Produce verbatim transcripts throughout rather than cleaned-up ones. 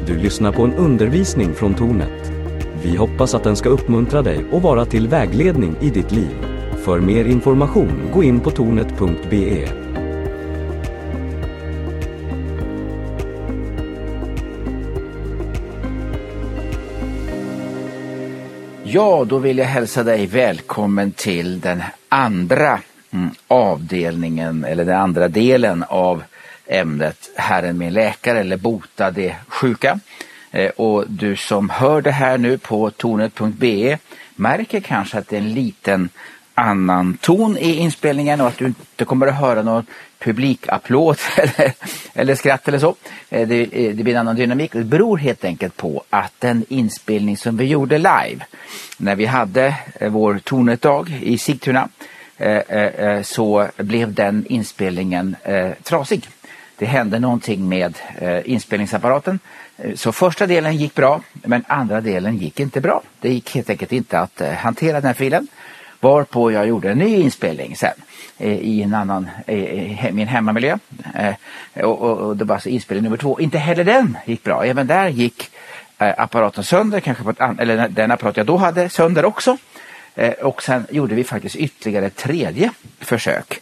Du lyssnar på en undervisning från Tornet. Vi hoppas att den ska uppmuntra dig och vara till vägledning i ditt liv. För mer information, gå in på tornet punkt b e. Ja, då vill jag hälsa dig välkommen till den andra mm, avdelningen, eller den andra delen av ämnet Herren min läkare, eller bota det sjuka. Eh, och du som hör det här nu på tornet punkt b e märker kanske att det är en liten annan ton i inspelningen och att du inte kommer att höra någon publikapplåd eller, eller skratt eller så. Eh, det, det blir en annan dynamik. Det beror helt enkelt på att den inspelning som vi gjorde live när vi hade eh, vår Tornet-dag i Sigtuna eh, eh, så blev den inspelningen eh, trasig. Det hände någonting med eh, inspelningsapparaten. Så första delen gick bra, men andra delen gick inte bra. Det gick helt enkelt inte att eh, hantera den här filen. Varpå jag gjorde en ny inspelning sen eh, i en annan, eh, i min hemmamiljö. Eh, och, och, och det var alltså inspelning nummer två. Inte heller den gick bra. Även där gick eh, apparaten sönder, kanske på ett an- eller den apparat jag då hade sönder också. Eh, och sen gjorde vi faktiskt ytterligare ett tredje försök.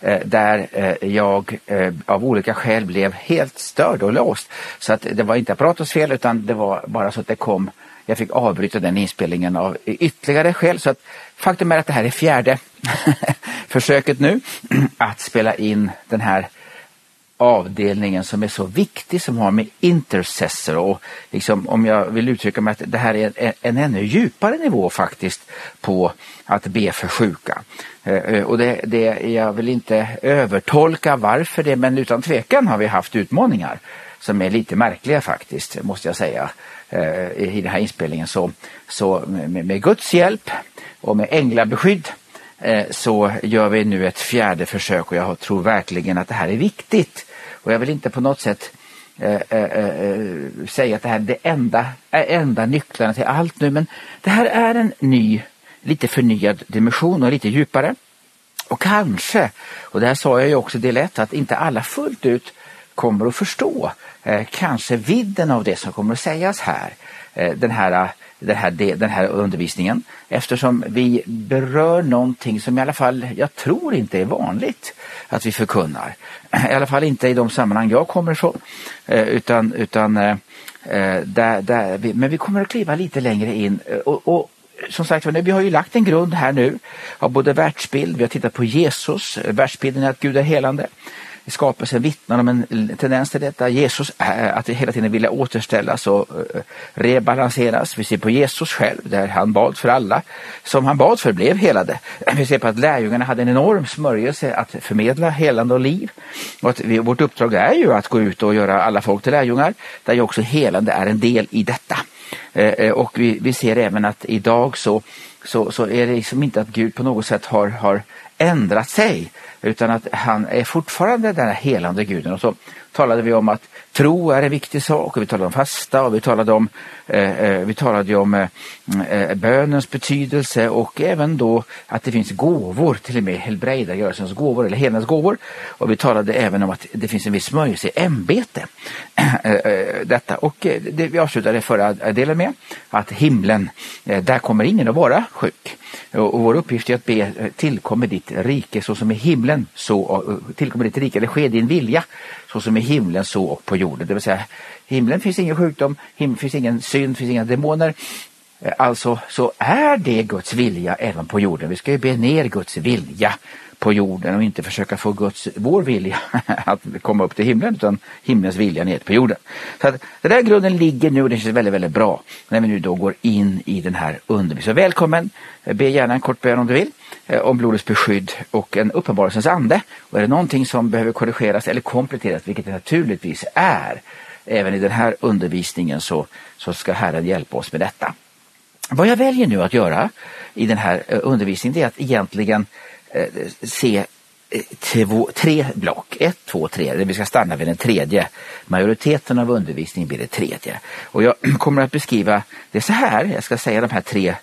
Där jag av olika skäl blev helt störd och låst. Så att det var inte apparatens fel, utan det var bara så att det kom, jag fick avbryta den inspelningen av ytterligare skäl. Så att faktum är att det här är fjärde försöket nu att spela in den här avdelningen som är så viktig, som har med intercessor och liksom, om jag vill uttrycka mig, att det här är en, en ännu djupare nivå faktiskt på att be för sjuka. Eh, och det, det, jag vill inte övertolka varför det, men utan tvekan har vi haft utmaningar som är lite märkliga faktiskt, måste jag säga, eh, i den här inspelningen. Så, så med, med Guds hjälp och med änglabeskydd eh, så gör vi nu ett fjärde försök, och jag tror verkligen att det här är viktigt. Och jag vill inte på något sätt eh, eh, eh, säga att det här är det enda, är enda nycklarna till allt nu, men det här är en ny, lite förnyad dimension och lite djupare. Och kanske, och det här sa jag ju också del ett, att inte alla fullt ut kommer att förstå eh, kanske vidden av det som kommer att sägas här. Eh, den här Den här, den här undervisningen, eftersom vi berör någonting som i alla fall jag tror inte är vanligt att vi förkunnar. I alla fall inte i de sammanhang jag kommer ifrån, utan, utan där, där vi, men vi kommer att kliva lite längre in och, och som sagt, vi har ju lagt en grund här nu av både världsbild, vi har tittat på Jesus, världsbilden är att Gud är helande. Skapelsen vittnar om en tendens till detta. Jesus, att det hela tiden vilja återställas och rebalanseras. Vi ser på Jesus själv, där han bad för alla som han bad för blev helade. Vi ser på att lärjungarna hade en enorm smörjelse att förmedla helande och liv. Och att vi, vårt uppdrag är ju att gå ut och göra alla folk till lärjungar, där ju också helande är en del i detta. Och vi, vi ser även att idag så, så, så är det liksom inte att Gud på något sätt har, har ändrat sig, utan att han är fortfarande den här helande guden. Och så talade vi om att tro är en viktig sak, och vi talade om fasta, och vi talade om, eh, vi talade om eh, bönens betydelse, och även då att det finns gåvor, till och med helbrägdagörelsens gåvor eller helens gåvor. Och vi talade även om att det finns en viss smörjelse i ämbete. Detta. Och det, vi avslutade förra delen med att himlen, där kommer ingen att vara sjuk. Och vår uppgift är att be, tillkommer ditt rike så som i himlen, så tillkommer ditt rike, eller ske din vilja så som i himlen så och på jorden. Det vill säga, himlen finns ingen sjukdom, himlen finns ingen synd, finns inga demoner. Alltså så är det Guds vilja även på jorden. Vi ska ju be ner Guds vilja på jorden och inte försöka få Guds, vår vilja att komma upp till himlen, utan himlens vilja ner på jorden. Så att den där grunden ligger nu, och det känns väldigt, väldigt bra när vi nu då går in i den här undervisningen. Så välkommen, be gärna en kort bön om du vill, om blodets beskydd och en uppenbarelsens ande. Och är det någonting som behöver korrigeras eller kompletteras, vilket det naturligtvis är, även i den här undervisningen, så, så ska Herren hjälpa oss med detta. Vad jag väljer nu att göra i den här undervisningen är att egentligen se två, tre block, ett, två, tre, vi ska stanna vid den tredje. Majoriteten av undervisningen blir det tredje. Och jag kommer att beskriva det så här, jag ska säga de här tre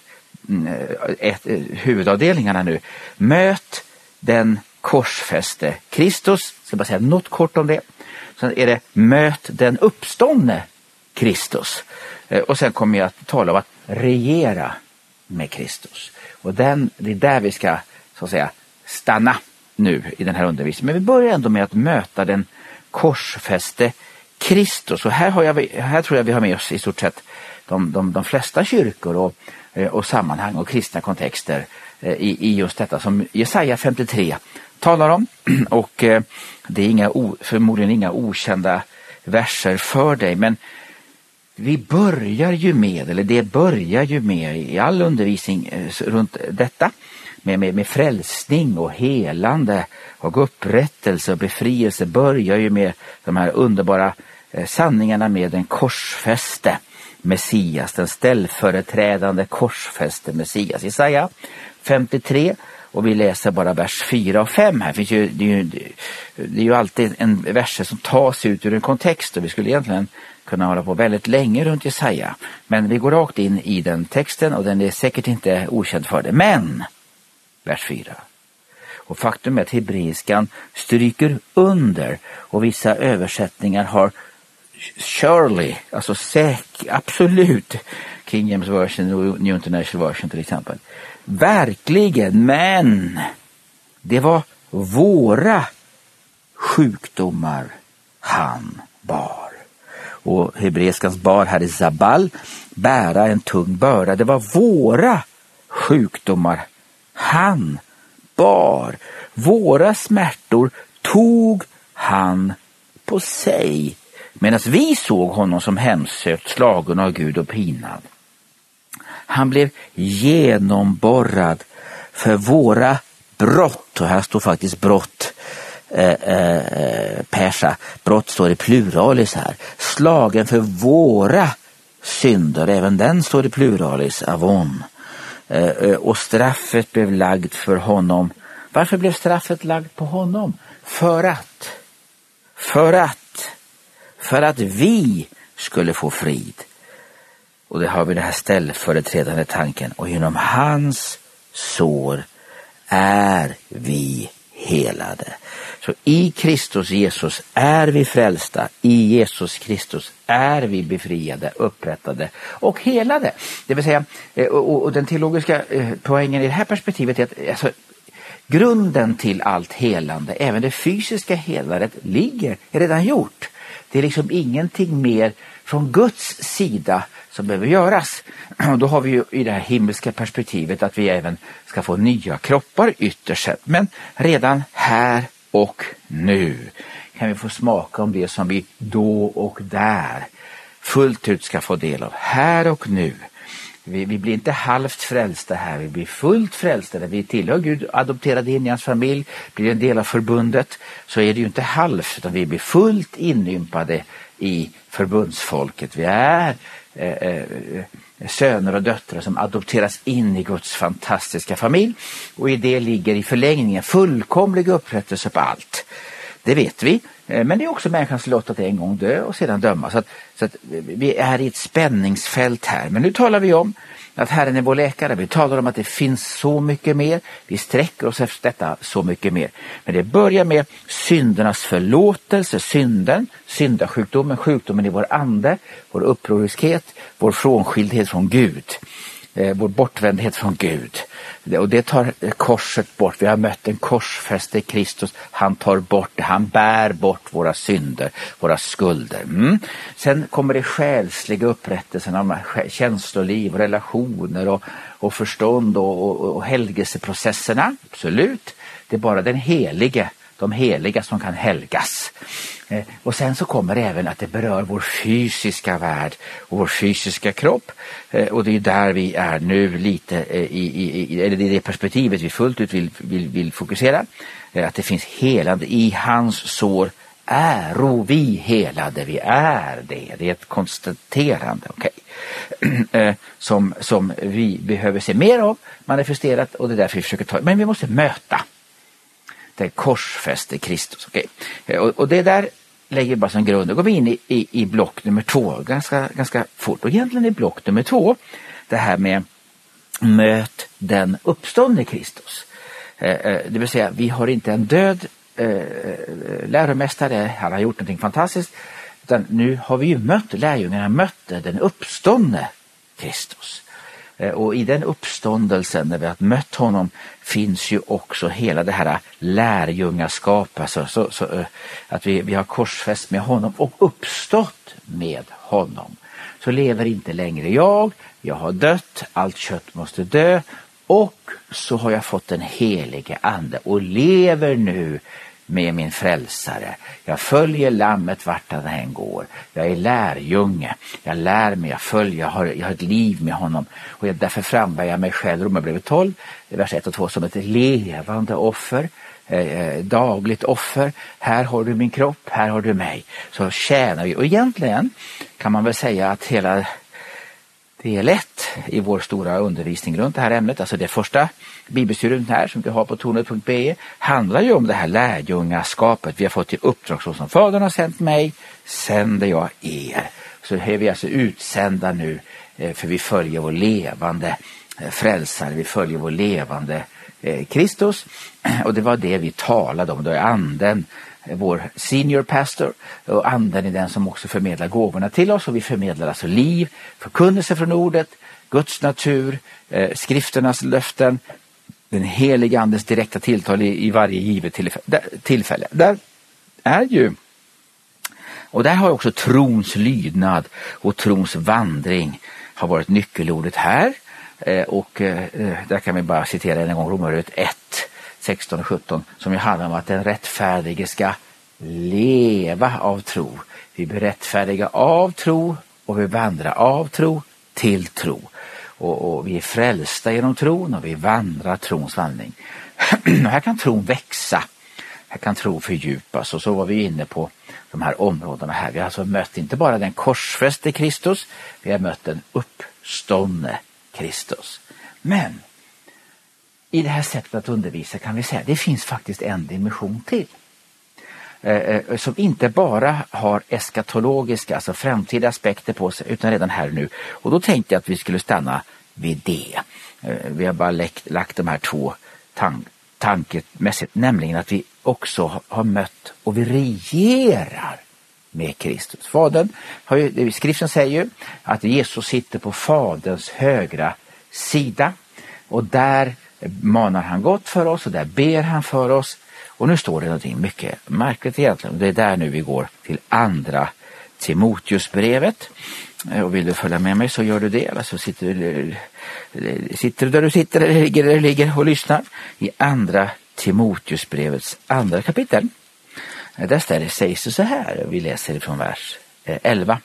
ett, huvudavdelningarna nu. Möt den korsfäste Kristus, ska bara säga något kort om det. Sen är det möt den uppståndne Kristus. Och sen kommer jag att tala om att regera med Kristus. Och den, det är där vi ska så att säga stanna nu i den här undervisningen. Men vi börjar ändå med att möta den korsfäste Kristus. Och här, har jag, här tror jag vi har med oss i stort sett de, de, de flesta kyrkor och, och sammanhang och kristna kontexter i, i just detta som Jesaja femtiotre talar om. Och det är inga, förmodligen inga okända verser för dig, men vi börjar ju med, eller det börjar ju med i all undervisning runt detta, med, med, med frälsning och helande och upprättelse och befrielse, börjar ju med de här underbara sanningarna med den korsfäste Messias, den ställföreträdande korsfäste Messias. Jesaja femtiotre, och vi läser bara vers fyra och fem här. Det är ju, det är ju, det är ju alltid en vers som tas ut ur en kontext, och vi skulle egentligen kunna hålla på väldigt länge runt Jesaja. Men vi går rakt in i den texten, och den är säkert inte okänd för det. Men, vers fyra. Och faktum är att hebreiskan stryker under, och vissa översättningar har surely, alltså säkert, absolut, King James Version och New International Version till exempel. Verkligen, men det var våra sjukdomar han bar. Och hebreiskans bar här är zabal, bära en tung börda. Det var våra sjukdomar han bar. Våra smärtor tog han på sig, medan vi såg honom som hemsökt, slagen av Gud och pinad. Han blev genomborrad för våra brott. Och här står faktiskt brott, eh, eh, persa. Brott står i pluralis här. Slagen för våra synder. Även den står i pluralis, avon. Eh, och straffet blev lagd för honom. Varför blev straffet lagd på honom? För att. För att. För att vi skulle få frid. Och det har vi den här ställföreträdande tanken. Och genom hans sår är vi helade. Så i Kristus Jesus är vi frälsta. I Jesus Kristus är vi befriade, upprättade och helade. Det vill säga, och, och den teologiska poängen i det här perspektivet är att alltså, grunden till allt helande, även det fysiska helandet, ligger, är redan gjort. Det är liksom ingenting mer från Guds sida som behöver göras. Och då har vi ju i det här himmelska perspektivet att vi även ska få nya kroppar ytterst sett. Men redan här och nu kan vi få smaka om det som vi då och där fullt ut ska få del av. Här och nu. Vi, vi blir inte halvt frälsta här, vi blir fullt frälsta. Vi tillhör Gud, adopterade in i hans familj, blir en del av förbundet, så är det ju inte halvt, utan vi blir fullt inympade i förbundsfolket. Vi är eh, eh, söner och döttrar som adopteras in i Guds fantastiska familj, och i det ligger i förlängningen fullkomlig upprättelse på allt. Det vet vi, men det är också människans lott att en gång dö och sedan döma. Så att, så att vi är i ett spänningsfält här. Men nu talar vi om att Herren är vår läkare. Vi talar om att det finns så mycket mer. Vi sträcker oss efter detta så mycket mer. Men det börjar med syndernas förlåtelse, synden, syndasjukdomen, sjukdomen i vår ande, vår upproriskhet, vår frånskildhet från Gud. Vår bortvändhet från Gud. Och det tar korset bort. Vi har mött en korsfäste Kristus. Han tar bort det. Han bär bort våra synder, våra skulder. Mm. Sen kommer det själsliga upprättelsen av känsloliv, relationer och, och förstånd och, och, och helgelseprocesserna. Absolut. Det är bara den helige, de heliga som kan helgas. Eh, och sen så kommer det även att det berör vår fysiska värld och vår fysiska kropp. Eh, och det är där vi är nu lite eh, i, i, i, eller i det perspektivet vi fullt ut vill, vill, vill fokusera. Eh, att det finns helande i hans sår. Äro vi helade, vi är det. Det är ett konstaterande, okej. Okay. Eh, som, som vi behöver se mer av, manifesterat, och det är därför vi försöker ta. Men vi måste möta det korsfäste Kristus. Okay. Och, och det där lägger bara som grund. Då går vi in i, i, i block nummer två ganska, ganska fort. Och egentligen är block nummer två det här med möt den uppståndne Kristus. Eh, det vill säga, vi har inte en död eh, läromästare. Han har gjort någonting fantastiskt. utan nu har vi ju mött, lärjungarna mötte den uppståndne Kristus. Och i den uppståndelsen, när vi har mött honom, finns ju också hela det här lärjungaskapet. Alltså, så, så, att vi, vi har korsfäst med honom och uppstått med honom. Så lever inte längre jag, jag har dött, allt kött måste dö. Och så har jag fått den helige ande och lever nu med min frälsare. Jag följer lammet vart han än går. Jag är lärjunge. Jag lär mig, jag följer, jag har, jag har ett liv med honom. Och jag, därför frambär jag mig själv, Romarbrevet tolv, vers ett och två, som ett levande offer. Eh, dagligt offer. Här har du min kropp, här har du mig. Så tjänar vi. Och egentligen kan man väl säga att hela del ett i vår stora undervisning runt det här ämnet, alltså det första bibelstudiet här som vi har på tornet punkt be, handlar ju om det här lärjungaskapet. Vi har fått i uppdrag så som Fadern har sänt mig, sänder jag er. Så är vi alltså utsända nu, för vi följer vår levande frälsare, vi följer vår levande Kristus. Och det var det vi talade om, då är anden vår senior pastor, och anden är den som också förmedlar gåvorna till oss, och vi förmedlar alltså liv, förkunnelse från ordet, Guds natur, eh, skrifternas löften, den heliga andes direkta tilltal i, i varje givet tillfälle. Där, tillfälle. Där är ju, och där har också trons lydnad och trons vandring har varit nyckelordet här, eh, och eh, där kan vi bara citera en gång Romarbrevet ett, sexton och sjutton, som ju handlar om att den rättfärdige ska leva av tro. Vi blir rättfärdiga av tro och vi vandrar av tro till tro. Och, och vi är frälsta genom tron och vi vandrar trons vandring. Här kan tron växa. Här kan tro fördjupas. Och så var vi inne på de här områdena här. Vi har alltså mött inte bara den korsfäste Kristus, vi har mött den uppståndne Kristus. Men i det här sättet att undervisa kan vi säga att det finns faktiskt en dimension till. Eh, som inte bara har eskatologiska, alltså framtida aspekter på sig, utan redan här nu. Och då tänkte jag att vi skulle stanna vid det. Eh, vi har bara läckt, lagt de här två tan- tankemässigt, nämligen att vi också har mött och vi regerar med Kristus. Fadern har ju, skriften säger ju att Jesus sitter på Faderns högra sida, och där manar han gott för oss och där ber han för oss. Och nu står det någonting mycket märkligt egentligen. Det är där nu vi går till andra Timoteusbrevet. Och vill du följa med mig så gör du det. Eller så sitter du, sitter du där du sitter eller ligger eller ligger och lyssnar. I andra Timoteusbrevets andra kapitel. Där ställer sägs det så här. Vi läser från vers elva.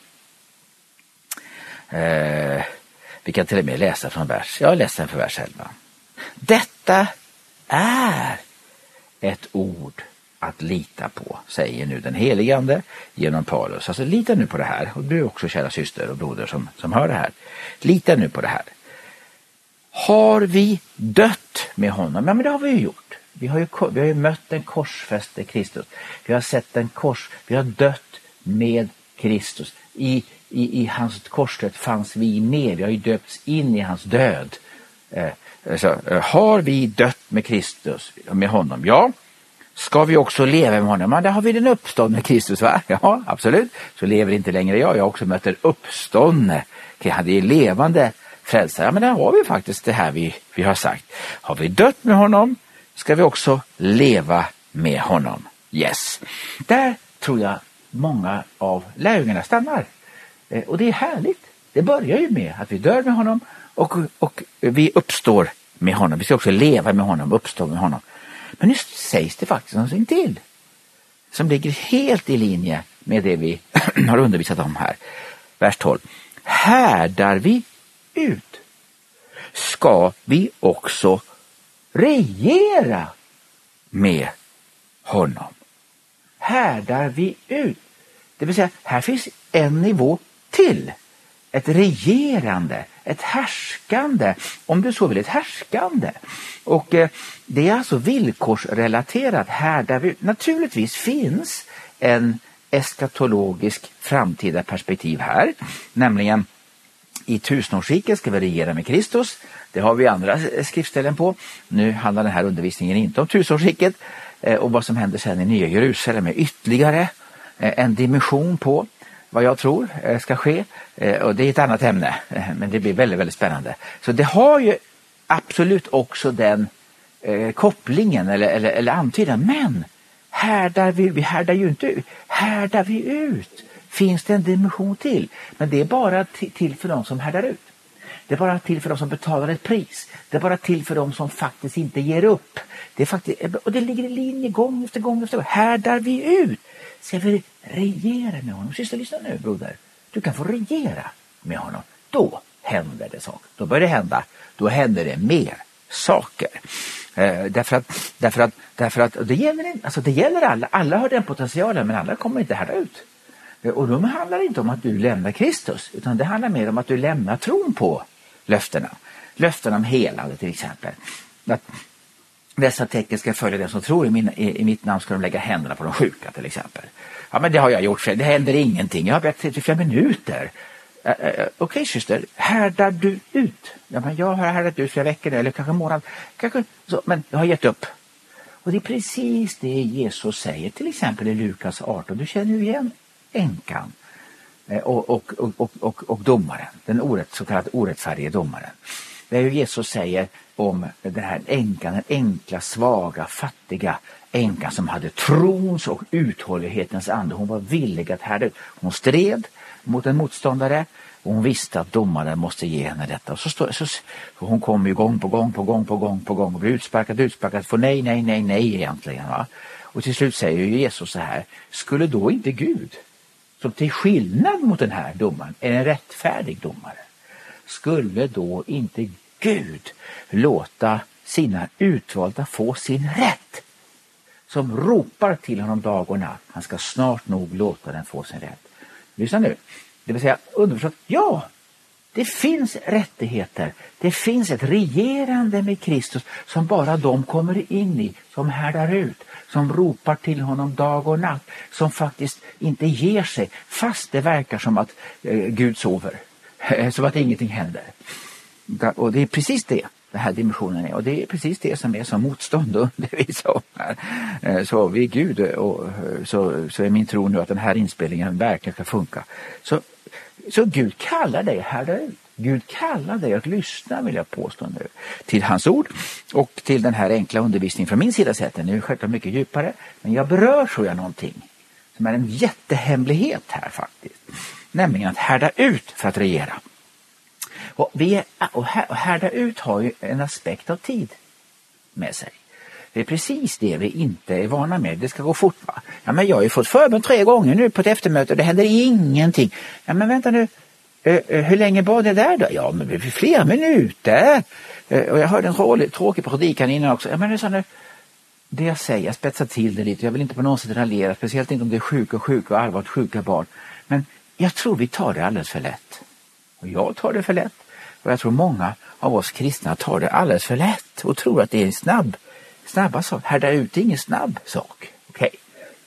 Eh, vi kan till och med läsa från vers. Jag läser för vers elva. Detta är ett ord att lita på, säger nu den helige ande genom Paulus. Alltså lita nu på det här. Och du också, kära syster och broder som, som hör det här. Lita nu på det här. Har vi dött med honom? Ja, men det har vi ju gjort. Vi har ju, vi har ju mött den korsfäste Kristus. Vi har sett den kors. Vi har dött med Kristus. I, i, i hans korsdöd fanns vi med. Vi har ju döpts in i hans död. Eh, Så, har vi dött med Kristus, med honom? Ja. Ska vi också leva med honom? Men där har vi den uppståndne Kristus, va? Ja, absolut. Så lever inte längre jag. Jag har också mött en uppståndne. Det är levande frälsare. Ja, men där har vi faktiskt det här vi, vi har sagt. Har vi dött med honom, ska vi också leva med honom. Yes. Där tror jag många av lärjungarna stannar. Eh, och det är härligt. Det börjar ju med att vi dör med honom. Och, och vi uppstår med honom. Vi ska också leva med honom, uppstå med honom. Men nu sägs det faktiskt någonting till. Som ligger helt i linje med det vi har undervisat om här. Vers tolv. Härdar vi ut, ska vi också regera med honom. Härdar vi ut. Det vill säga, här finns en nivå till. Ett regerande, ett härskande, om du så vill, ett härskande. Och eh, det är alltså villkorsrelaterat här där vi naturligtvis finns en eskatologisk framtida perspektiv här. Nämligen i tusenårsriket ska vi regera med Kristus. Det har vi andra skriftställen på. Nu handlar den här undervisningen inte om tusenårsriket eh, och vad som händer sen i Nya Jerusalem är ytterligare eh, en dimension på. vad jag tror ska ske. Och det är ett annat ämne, men det blir väldigt, väldigt spännande. Så det har ju absolut också den eh, kopplingen eller, eller, eller antydan. Men härdar vi, vi härdar ju inte ut. Härdar vi ut? Finns det en dimension till? Men det är bara t- till för de som härdar ut. Det är bara till för de som betalar ett pris. Det är bara till för de som faktiskt inte ger upp. Det är faktiskt, och det ligger i linje gång efter gång efter gång. Härdar vi ut? Ska vi regera med honom? Sista, lyssna nu, broder. Du kan få regera med honom. Då händer det saker. Då börjar det hända. Då händer det mer saker. Eh, därför att, därför att, därför att det gäller, alltså det gäller alla. Alla har den potentialen, men alla kommer inte härda ut. Eh, och då handlar det inte om att du lämnar Kristus, utan det handlar mer om att du lämnar tron på löftena. Löftena om helande till exempel. Att dessa tecken ska följa den som tror i, min, i, i mitt namn, ska de lägga händerna på de sjuka till exempel. Ja, men det har jag gjort själv. Det händer ingenting. Jag har bett i flera minuter. Uh, uh, Okej okay, syster, härdar du ut? Ja, men jag har härdat ut flera veckor eller kanske en månad. Kanske, så, men jag har gett upp. Och det är precis det Jesus säger till exempel i Lukas arton. Du känner ju igen änkan uh, och, och, och, och, och, och domaren. Den orätt, så kallade orättfärdige domaren. Det är ju Jesus säger om den här änkan, den enkla, svaga, fattiga änkan som hade trons och uthållighetens ande. Hon var villig att härda ut. Hon stred mot en motståndare och hon visste att domaren måste ge henne detta. Och så stod, så, så hon kom ju gång på gång på gång på gång på gång och blev utsparkad, utsparkad, för nej, nej, nej, nej egentligen. Va? Och till slut säger ju Jesus så här: skulle då inte Gud, som till skillnad mot den här domaren är en rättfärdig domare, skulle då inte Gud låta sina utvalda få sin rätt? Som ropar till honom dag och natt, han ska snart nog låta den få sin rätt. Lyssna nu. Det vill säga underförstått, ja, det finns rättigheter. Det finns ett regerande med Kristus som bara de kommer in i, som härdar ut, som ropar till honom dag och natt, som faktiskt inte ger sig fast det verkar som att eh, Gud sover. Som att ingenting händer. Och det är precis det den här dimensionen är. Och det är precis det som är som motstånd och undervisar om här. Så vid Gud och så, så är min tro nu att den här inspelningen verkligen ska funka. Så, så Gud kallar dig här ut. Gud kallar dig att lyssna, vill jag påstå nu, till hans ord och till den här enkla undervisningen från min sida sett. Den är självklart mycket djupare, men jag berör tror jag någonting som är en jättehemlighet här faktiskt. Nämligen att härda ut för att regera. Och, vi är, och härda ut har ju en aspekt av tid med sig. Det är precis det vi inte är vana med. Det ska gå fort, va? Ja, men jag har ju fått förbön tre gånger nu på ett eftermöte och det händer ingenting. Ja, men vänta nu. Uh, uh, hur länge var det där då? Ja, men det blir flera minuter. Uh, och jag hörde en tråkig, tråkig predikan innan också. Ja, men det är så nu. Det jag säger, jag spetsar till det lite. Jag vill inte på något sätt raljera. Speciellt inte om det är sjuka och sjuka och allvarligt sjuka barn. Men jag tror vi tar det alldeles för lätt. Och jag tar det för lätt. Och jag tror många av oss kristna tar det alldeles för lätt. Och tror att det är en snabb, snabba sak. Härda ut är ingen snabb sak. Okej. Okay.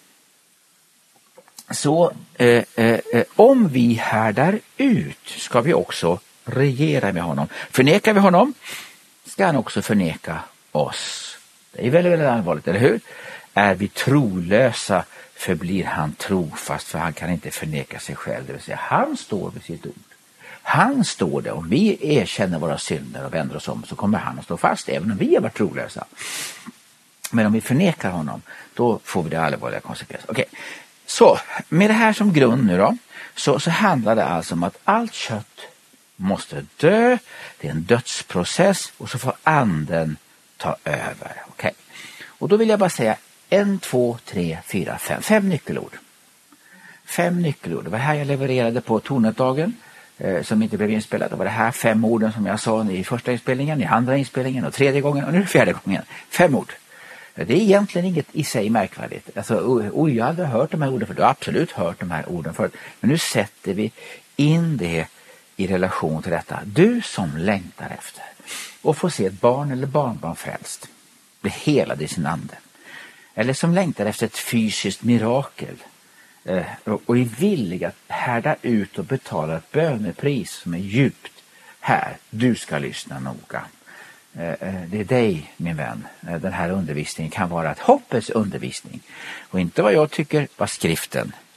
Så eh, eh, om vi härdar ut ska vi också regera med honom. Förnekar vi honom ska han också förneka oss. Det är väldigt, väldigt allvarligt, eller hur? Är vi trolösa förblir han trofast, för han kan inte förneka sig själv. Det vill säga, han står vid sitt ord. Han står där. Om vi erkänner våra synder och vänder oss om så kommer han att stå fast även om vi har varit trolösa. Men om vi förnekar honom då får vi det allvarliga konsekvenser. Okej. Okay. Så med det här som grund nu då så, så handlar det alltså om att allt kött måste dö. Det är en dödsprocess och så får anden ta över. Okej. Okay. Och då vill jag bara säga en, två, tre, fyra, fem. Fem nyckelord. Fem nyckelord. Det var här jag levererade på Tornetdagen eh, som inte blev inspelad. Det var det här fem orden som jag sa i första inspelningen, i andra inspelningen och tredje gången och nu fjärde gången. Fem ord. Det är egentligen inget i sig märkvärdigt. Alltså, oj, jag har aldrig hört de här orden för du har absolut hört de här orden förut. Men nu sätter vi in det i relation till detta. Du som längtar efter och får se ett barn eller barnbarn frälst, bli helad i sin ande. Eller som längtar efter ett fysiskt mirakel eh, och är villig att härda ut och betala ett bönepris som är djupt. Här, du ska lyssna noga. Det är dig, min vän. Den här undervisningen kan vara ett hoppets undervisning. Och inte vad jag tycker, vad skriften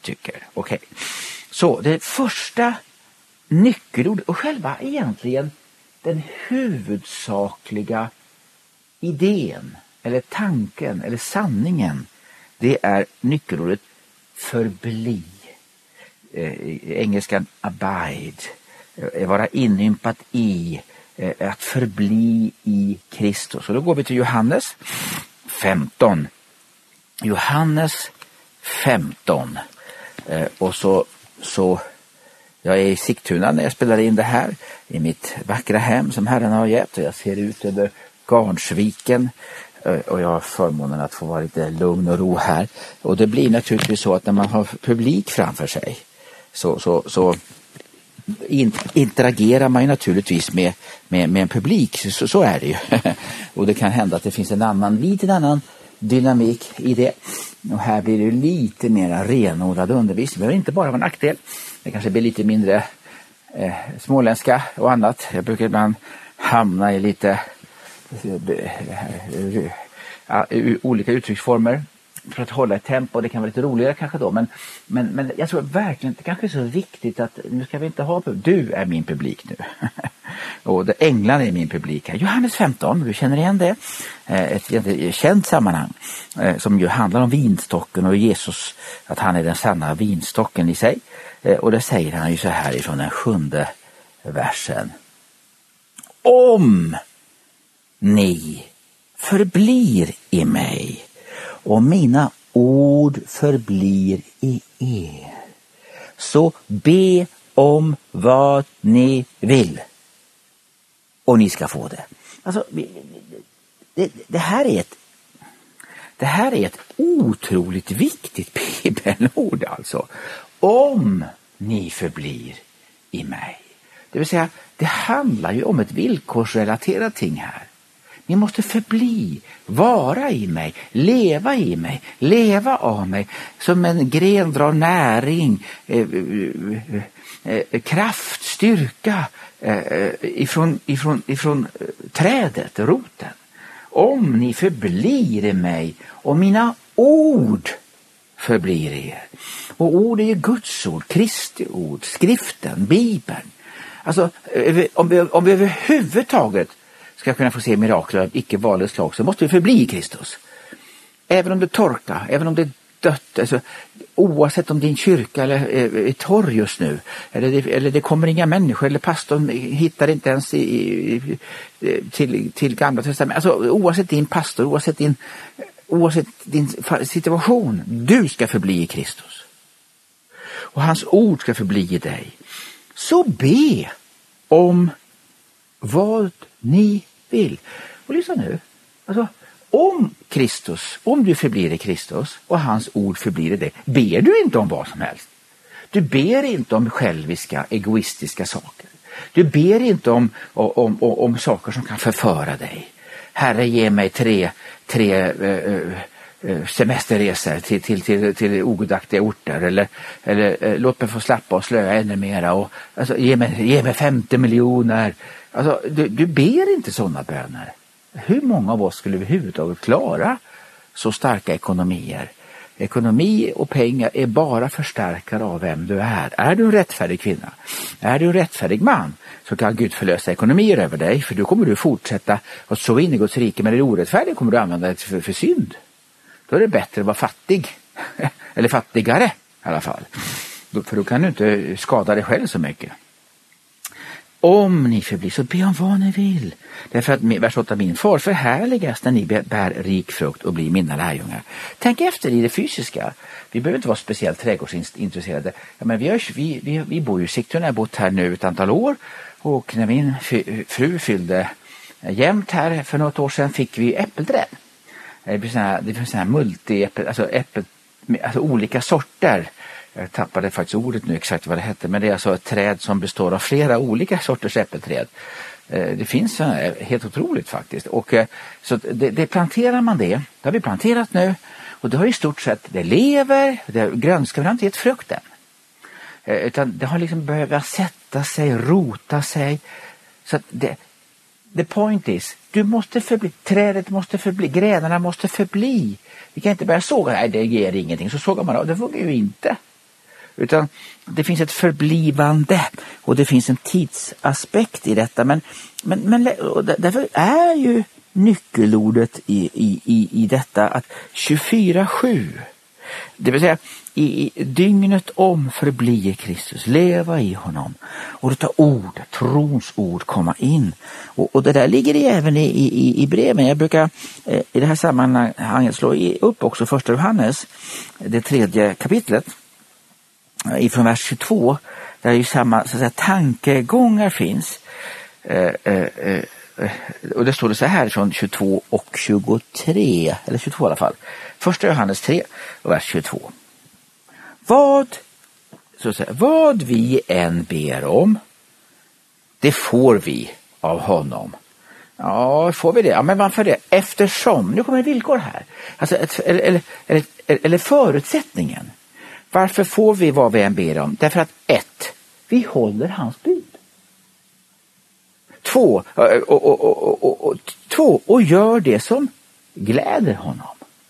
tycker. Okej. Okay. Så det första nyckelordet och själva egentligen den huvudsakliga idén eller tanken eller sanningen, det är nyckelordet förbli. I engelskan abide, vara inympat i, att förbli i Kristus. Och då går vi till Johannes femton. Johannes femton. Och så, så jag är i Sigtuna när jag spelar in det här i mitt vackra hem som Herren har gett, och jag ser ut över Garnsviken. Och jag har förmånen att få vara lite lugn och ro här. Och det blir naturligtvis så att när man har publik framför sig så, så, så in, interagerar man ju naturligtvis med, med, med en publik. Så, så är det ju. Och det kan hända att det finns en annan, lite annan dynamik i det. Och här blir det lite mer renodlad undervisning. Det behöver inte bara vara en nackdel. Det kanske blir lite mindre eh, småländska och annat. Jag brukar ibland hamna i lite olika uttrycksformer för att hålla ett tempo. Det kan vara lite roligare kanske då, men, men, men jag tror verkligen att det kanske är så viktigt att nu ska vi inte ha, du är min publik nu och det, änglarna är min publik här. Johannes femton, du känner igen det, ett, ett känt sammanhang som ju handlar om vinstocken och Jesus, att han är den sanna vinstocken i sig, och det säger han ju så här ifrån den sjunde versen: om ni förblir i mig och mina ord förblir i er, så be om vad ni vill och ni ska få det. Alltså, det, det här är ett det här är ett otroligt viktigt bibelord alltså. Om ni förblir i mig. Det vill säga, det handlar ju om ett villkorsrelaterat ting här. Ni måste förbli, vara i mig, leva i mig, leva av mig. Som en gren drar näring, eh, eh, eh, kraft, styrka eh, ifrån, ifrån, ifrån trädet, roten. Om ni förblir i mig och mina ord förblir i er. Och ord är ju Guds ord, Kristi ord, skriften, Bibeln. Alltså om vi, om vi överhuvudtaget ska kunna få se mirakler av icke-valets slag, så måste vi förbli i Kristus. Även om det torkar, även om det är dött, alltså, oavsett om din kyrka eller, är, är torr just nu, eller det, eller det kommer inga människor, eller pastorn hittar inte ens i, i, till, till gamla testamentet. Alltså oavsett din pastor, oavsett din, oavsett din situation, du ska förbli i Kristus. Och hans ord ska förbli i dig. Så be om vad ni vill. Och lyssna nu. Alltså, om Kristus, om du förblir i Kristus och hans ord förblir i dig, ber du inte om vad som helst. Du ber inte om själviska, egoistiska saker. Du ber inte om, om, om, om saker som kan förföra dig. Herre, ge mig tre, tre uh, uh, semesterresor till, till, till, till ogudaktiga orter, eller, eller uh, låt mig få slappa och slöa ännu mera, och alltså, ge, mig, ge mig femtio miljoner. Alltså, du, du ber inte sådana böner. Hur många av oss skulle överhuvudtaget klara så starka ekonomier? Ekonomi och pengar är bara förstärkare av vem du är. Är du en rättfärdig kvinna? Är du en rättfärdig man? Så kan Gud förlösa ekonomier över dig. För då kommer du fortsätta att så in i Guds rike. Men är du orättfärdig kommer du använda det för, för synd. Då är det bättre att vara fattig. Eller fattigare i alla fall. För då kan du inte skada dig själv så mycket. Om ni förblir, så be om vad ni vill. Därför att, vers åtta, min far förhärligas när ni bär rik frukt och blir mina lärjungar. Tänk efter i det fysiska. Vi behöver inte vara speciellt trädgårdsintresserade. Ja, men vi, har, vi, vi, vi bor ju i Sigtuna, jag har bott här nu ett antal år. Och när min fru fyllde jämnt här för något år sedan fick vi äppelträd. Det finns sådana här, här multi-äppel, alltså, äppel, alltså olika sorter. Jag tappade faktiskt ordet nu exakt vad det hette, men det är alltså ett träd som består av flera olika sorters äppelträd. Det finns helt otroligt faktiskt. Och så det, det planterar man det. Det har vi planterat nu, och det har i stort sett, det lever, det grönskar, men det har inte gett frukten. Utan det har liksom behövt sätta sig, rota sig. Så att det, the point is, du måste förbli, trädet måste förbli, grenarna måste förbli. Vi kan inte börja såga, nej det ger ingenting, så sågar man av, det funkar ju inte. Utan det finns ett förblivande och det finns en tidsaspekt i detta. Men, men, men därför är ju nyckelordet i, i, i, i detta att tjugofyra sju, det vill säga i, i dygnet om förblir Kristus, leva i honom och låta ord, trons ord komma in. Och, och det där ligger det även i, i, i breven. Jag brukar eh, i det här sammanhanget slå i, upp också första Johannes, det tredje kapitlet, ifrån vers tjugotvå, där ju samma så att säga, tankegångar finns. Eh, eh, eh, och det står det så här från tjugotvå och tjugotre, eller tjugotvå i alla fall. Första Johannes tre och vers tjugotvå. Vad, så att säga, vad vi än ber om, det får vi av honom. Ja, får vi det? Ja, men varför det? Eftersom, nu kommer ett villkor här. Alltså, ett, eller, eller, eller, eller förutsättningen. Varför får vi vad vi än ber om? Därför att ett, vi håller hans bud. Två, och, och, och, och, och, två, och gör det som gläder honom.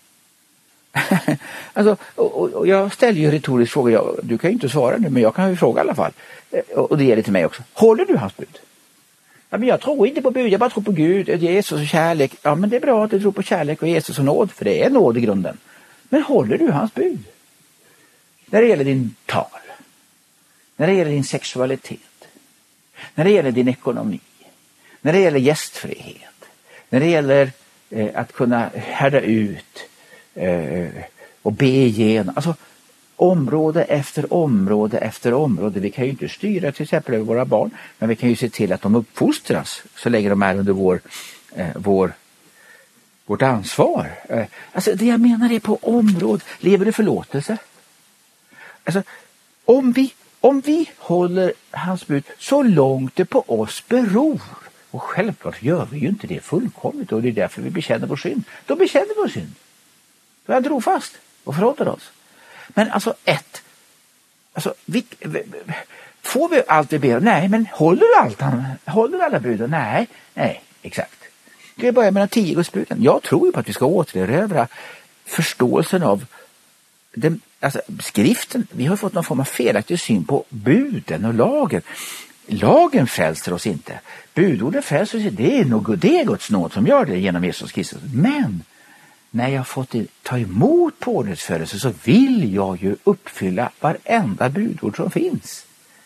Alltså, och, och jag ställer ju en retorisk fråga. Jag, du kan ju inte svara nu, men jag kan ju fråga i alla fall. Och det gäller till mig också. Håller du hans bud? Ja, men jag tror inte på bud, jag bara tror på Gud, Jesus och kärlek. Ja, men det är bra att du tror på kärlek och Jesus och nåd, för det är nåd i grunden. Men håller du hans bud? När det gäller din tal, när det gäller din sexualitet, när det gäller din ekonomi, när det gäller gästfrihet, när det gäller eh, att kunna härda ut eh, och be igenom, alltså område efter område efter område. Vi kan ju inte styra till exempel över våra barn, men vi kan ju se till att de uppfostras så länge de är under vår, eh, vår, vårt ansvar. Eh, alltså det jag menar är på område, lever det förlåtelse? Alltså, om vi, om vi håller hans bud så långt det på oss beror, och självklart gör vi ju inte det fullkomligt, och det är därför vi bekänner vår synd. Då bekänner vi vår synd. Då är han fast och förlåter oss. Men alltså ett, alltså, vi, får vi allt vi ber? Nej, men håller du allt? Han, håller du alla buden? Nej, nej, exakt. Ska vi börja med de tio gudsbuden? Jag tror ju på att vi ska återerövra förståelsen av den, alltså, skriften. Vi har fått någon form av felaktig syn på buden och lagen. Lagen frälser oss inte. Budorden frälser oss inte. Det är, nog, det är Guds nåd som gör det genom Jesus Kristus. Men när jag fått ta emot pånyttfödelse så vill jag ju uppfylla varenda budord som finns.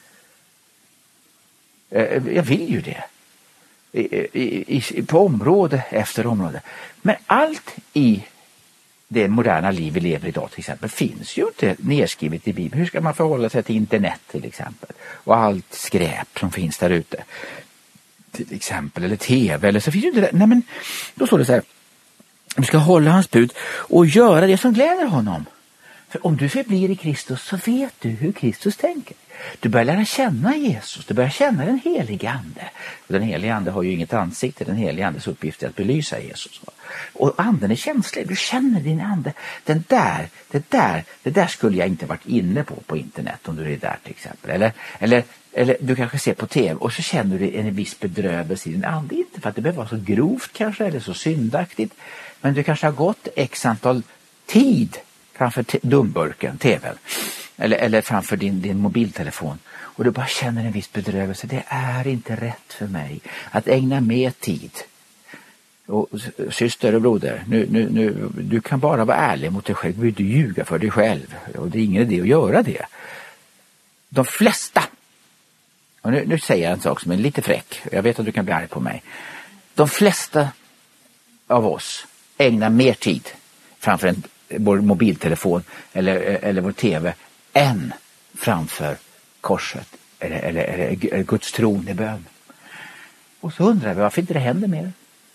Jag vill ju det. I, i, i, på område efter område. Men allt i det moderna liv vi lever idag till exempel finns ju inte nedskrivet i Bibeln. Hur ska man förhålla sig till internet till exempel? Och allt skräp som finns där ute. Till exempel, eller tv, eller så finns ju inte det. Nej, men då står det så här. Du ska hålla hans bud och göra det som gläder honom. För om du förblir i Kristus så vet du hur Kristus tänker. Du börjar lära känna Jesus, du börjar känna den helige ande. Och den helige ande har ju inget ansikte, den helige andes uppgift är att belysa Jesus. Och anden är känslig, du känner din ande. Den där, det där, det där skulle jag inte varit inne på på internet om du är där till exempel. Eller, eller, eller du kanske ser på tv och så känner du en viss bedrövelse i din ande. Inte för att det behöver vara så grovt kanske eller så syndaktigt. Men du kanske har gått x antal tid framför t- dumburken, tvn. Eller, eller framför din, din mobiltelefon. Och du bara känner en viss bedrövelse. Det är inte rätt för mig att ägna mer tid. Och syster och broder, nu, nu, nu, du kan bara vara ärlig mot dig själv. Du vill ljuga för dig själv. Och det är ingen idé att göra det. De flesta, och nu, nu säger jag en sak som är lite fräck. Jag vet att du kan bli arg på mig. De flesta av oss ägnar mer tid framför en, vår mobiltelefon eller, eller vår tv än framför korset eller, eller, eller Guds tronebön. Och så undrar vi varför inte det händer mer.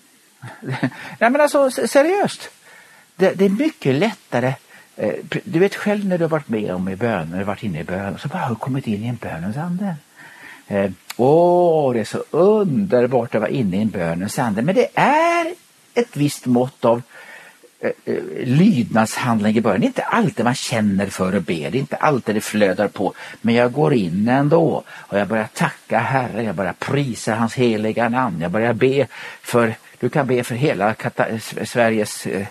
Nej, men alltså seriöst. Det, det är mycket lättare. Du vet själv när du har varit med om i bön, när du har varit inne i bön och så bara har du kommit in i en bönens ande. Åh, det är så underbart att vara inne i en bönens ande. Men det är ett visst mått av eh, lydnadshandling i början. Det är inte alltid man känner för att be. Det är inte alltid det flödar på. Men jag går in ändå. Och jag börjar tacka Herren. Jag börjar prisa hans heliga namn. Jag börjar be för Du kan be för hela kata- Sveriges eh,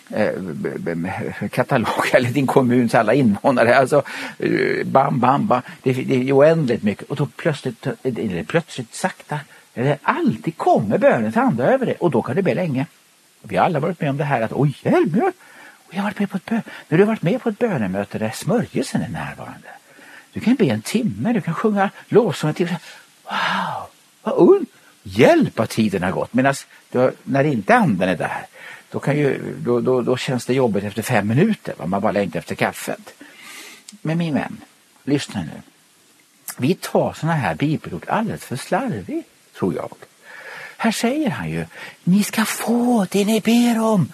eh, katalog eller din kommuns alla invånare. Alltså eh, bam, bam, bam. Det, det är oändligt mycket. Och då plötsligt, eller plötsligt sakta, eller alltid kommer bönen till andra över det. Och då kan du be länge. Vi har alla varit med om det här att oj, hjälp mig. Och jag har varit med på ett bön. När du har varit med på ett bönemöte där smörjelsen är närvarande. Du kan be en timme, du kan sjunga lovsånger till. Wow, vad und. Hjälp att tiden har gått. Medan när inte anden är där, då, kan ju, då, då, då känns det jobbigt efter fem minuter. Va? Man bara längtar efter kaffet. Men min vän, lyssna nu. Vi tar såna här bibelord alldeles för slarvigt, tror jag. Här säger han ju, ni ska få det ni ber om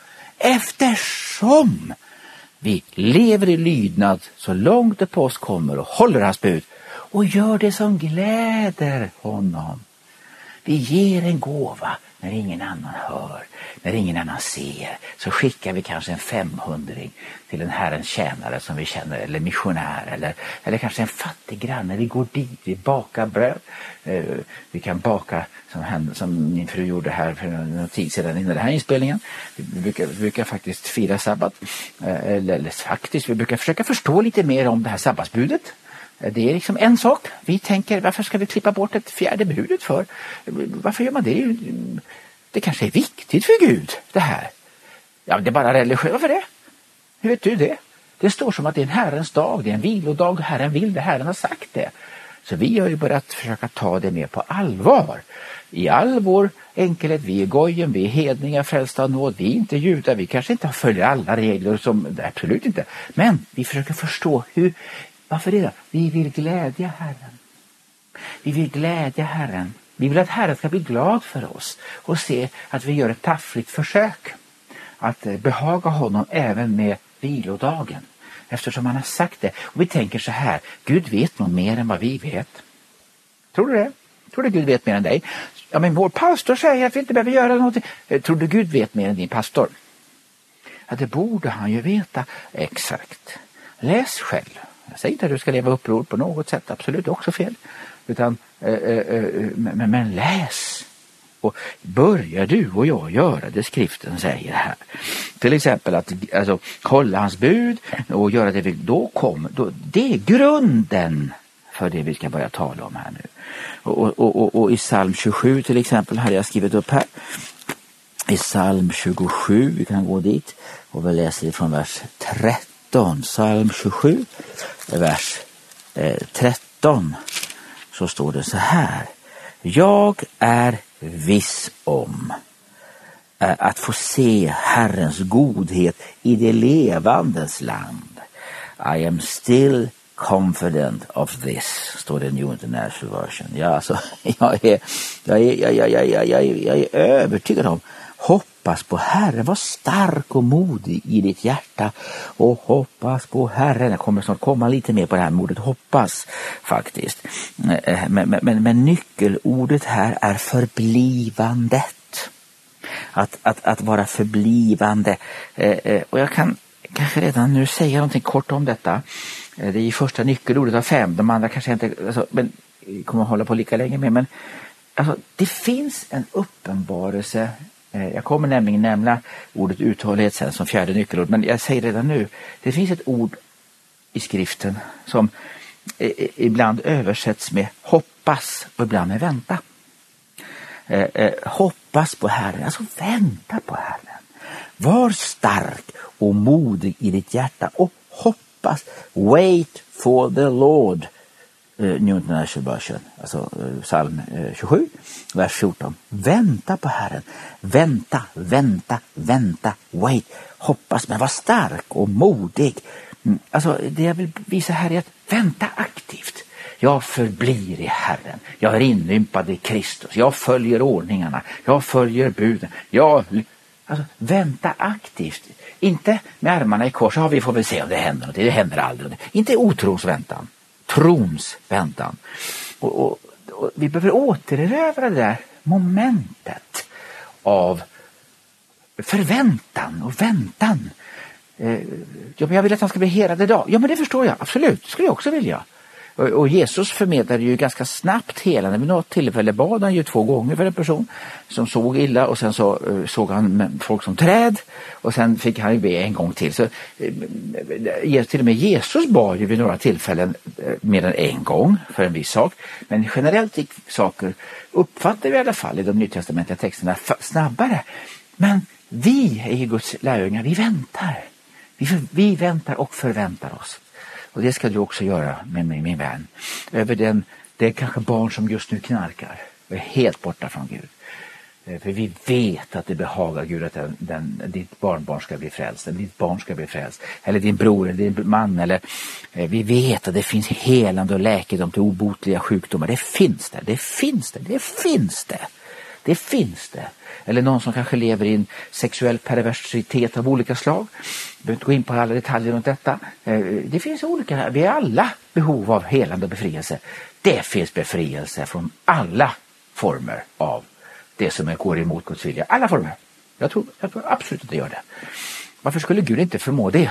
eftersom vi lever i lydnad så långt det på oss kommer och håller hans bud och gör det som gläder honom. Vi ger en gåva när ingen annan hör, när ingen annan ser. Så skickar vi kanske en femhundring till en Herrens tjänare som vi känner, eller missionär, eller, eller kanske en fattig granne. Vi går dit, vi bakar bröd. Eh, vi kan baka som, hände, som min fru gjorde här för någon tid sedan innan den här inspelningen. Vi brukar, vi brukar faktiskt fira sabbat. Eh, eller, eller faktiskt, vi brukar försöka förstå lite mer om det här sabbatsbudet. Det är liksom en sak. Vi tänker, varför ska vi klippa bort ett fjärde budet för? Varför gör man det? Det kanske är viktigt för Gud, det här. Ja, det är bara religiöst. Varför det? Hur vet du det? Det står som att det är en Herrens dag, det är en vilodag. Herren vill det, Herren har sagt det. Så vi har ju börjat försöka ta det mer på allvar. I all vår enkelhet, vi är gojen, vi är hedningar, frälsta av nåd, vi är inte judar. Vi kanske inte följer alla regler, som, absolut inte. Men vi försöker förstå hur. Varför det då? Vi vill glädja Herren. Vi vill glädja Herren. Vi vill att Herren ska bli glad för oss och se att vi gör ett taffligt försök att behaga honom även med vilodagen. Eftersom han har sagt det. Och vi tänker så här, Gud vet nog mer än vad vi vet. Tror du det? Tror du Gud vet mer än dig? Ja, men vår pastor säger att vi inte behöver göra någonting. Tror du Gud vet mer än din pastor? Ja, det borde han ju veta. Exakt. Läs själv. Jag säger inte att du ska leva uppror på något sätt, absolut också fel. Utan, äh, äh, men, men läs. Och börjar du och jag göra det skriften säger här. Till exempel att alltså, hålla hans bud och göra det vi då kommer. Då, det är grunden för det vi ska börja tala om här nu. Och, och, och, och i psalm tjugosju till exempel hade jag skrivit upp här. I psalm tjugosju, vi kan gå dit och vi läser från vers tretton. Psalm tjugosju, vers eh, tretton, så står det så här. Jag är viss om eh, att få se Herrens godhet i det levandes land. I am still confident of this, står det i New International Version. Ja, alltså, jag, är, jag, är, jag, jag, jag, jag, jag, jag är övertygad om. Hoppas på Herren, var stark och modig i ditt hjärta och hoppas på Herren. Jag kommer snart komma lite mer på det här med ordet hoppas faktiskt. Men, men, men, men nyckelordet här är förblivandet. Att, att, att vara förblivande. Och jag kan kanske redan nu säga någonting kort om detta. Det är i första nyckelordet av fem. De andra kanske inte alltså, men, kommer att hålla på lika länge med. Men alltså, det finns en uppenbarelse. Jag kommer nämligen nämna ordet uthållighet sen som fjärde nyckelord. Men jag säger redan nu. Det finns ett ord i skriften som ibland översätts med hoppas och ibland med vänta. Eh, eh, hoppas på Herren. Alltså vänta på Herren. Var stark och modig i ditt hjärta och hoppas. Wait for the Lord. Uh, New International Version, alltså uh, psalm uh, tjugosju, vers fjorton. Vänta på Herren. Vänta, vänta, vänta. Wait. Hoppas, men var stark och modig. Mm. Alltså det jag vill visa här är att vänta aktivt. Jag förblir i Herren. Jag är inympad i Kristus. Jag följer ordningarna. Jag följer buden. Jag... Alltså vänta aktivt. Inte med armarna i kors. Ja, vi får väl se om det händer något. Det händer aldrig. Inte otrons väntan. Trons väntan. Och, och, och vi behöver återerövra det där momentet av förväntan och väntan. Eh, ja, men jag vill att han ska bli helad idag. Ja, men det förstår jag. Absolut. Det skulle jag också vilja. Och, och Jesus förmedlade ju ganska snabbt helande. Vid något tillfälle bad han ju två gånger för en person som såg illa, och sen så uh, såg han folk som träd, och sen fick han ju be en gång till. Så uh, till och med Jesus bad ju vid några tillfällen uh, mer än en gång för en viss sak. Men generellt gick saker, uppfattar vi i alla fall i de nytestamentliga texterna, snabbare. Men vi är Guds lärjungar, vi väntar. Vi, för, vi väntar och förväntar oss. Och det ska du också göra med mig, min vän. Över den, det är kanske barn som just nu knarkar och är helt borta från Gud. För vi vet att det behagar Gud att den, den, ditt barnbarn ska bli frälst. Eller ditt barn ska bli frälst. Eller din bror eller din man. Eller, eh, vi vet att det finns helande och läkedom till obotliga sjukdomar. Det finns det. Det finns det. Det finns det. Det finns det. Eller någon som kanske lever i en sexuell perversitet av olika slag. Jag behöver inte gå in på alla detaljer runt detta. Det finns olika, vi har alla behov av helande och befrielse. Det finns befrielse från alla former av det som går emot Guds vilja. Alla former. Jag tror, jag tror absolut att det gör det. Varför skulle Gud inte förmå det?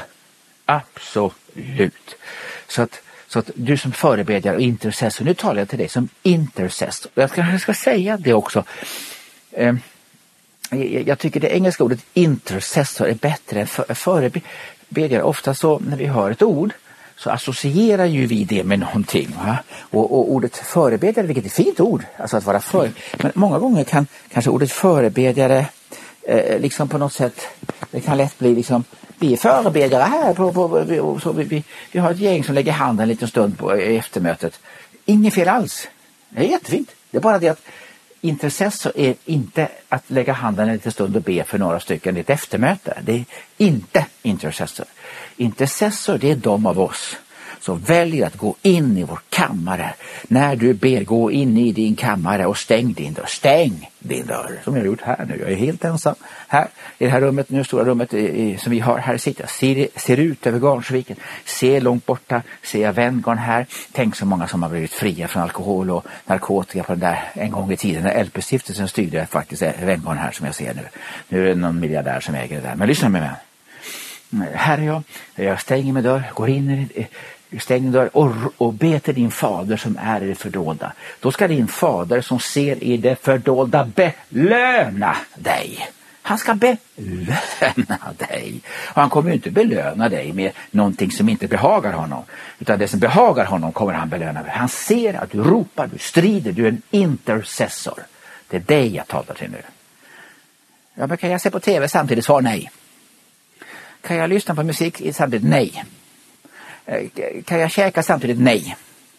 Absolut. Så att, så att du som förebedjare och intercessor, nu talar jag till dig som intercessor. Jag kanske ska säga det också. Eh, Jag tycker det engelska ordet intercessor är bättre än för, förebedjare. Ofta så när vi hör ett ord så associerar ju vi det med någonting. Va? Och, och ordet förebedjare, vilket är ett fint ord, alltså att vara för. Men många gånger kan kanske ordet förebedjare eh, liksom på något sätt, det kan lätt bli liksom, vi är förebedjare här. På, på, på, så vi, vi, vi har ett gäng som lägger handen en liten stund på eftermötet. Inget fel alls. Det är jättefint. Det är bara det att intercessor är inte att lägga handen en liten stund och be för några stycken i ett eftermöte. Det är inte intercessor. Intercessor, det är de av oss som väljer att gå in i vår kammare. När du ber, gå in i din kammare och stäng din dörr. Stäng din dörr, som jag har gjort här nu. Jag är helt ensam här i det här rummet, nu stora rummet i, som vi har här sitter. Ser, ser ut över Garnsviken, ser långt borta, ser jag Venngarn här. Tänk så många som har blivit fria från alkohol och narkotika på den där en gång i tiden. När L P-stiftelsen styrde faktiskt Venngarn här som jag ser nu. Nu är det någon miljardär som äger det där. Men lyssna med mig. Här är jag, jag stänger min dörr, går in i stäng dörr och, och be till din fader som är i det fördolda. Då ska din fader som ser i det fördolda belöna dig. Han ska belöna dig. Och han kommer ju inte belöna dig med någonting som inte behagar honom. Utan det som behagar honom kommer han belöna. Han ser att du ropar, du strider, du är en intercessor. Det är dig jag talar till nu. Ja, men kan jag se på tv samtidigt? Svar nej. Kan jag lyssna på musik samtidigt? Nej. Kan jag käka samtidigt? Nej.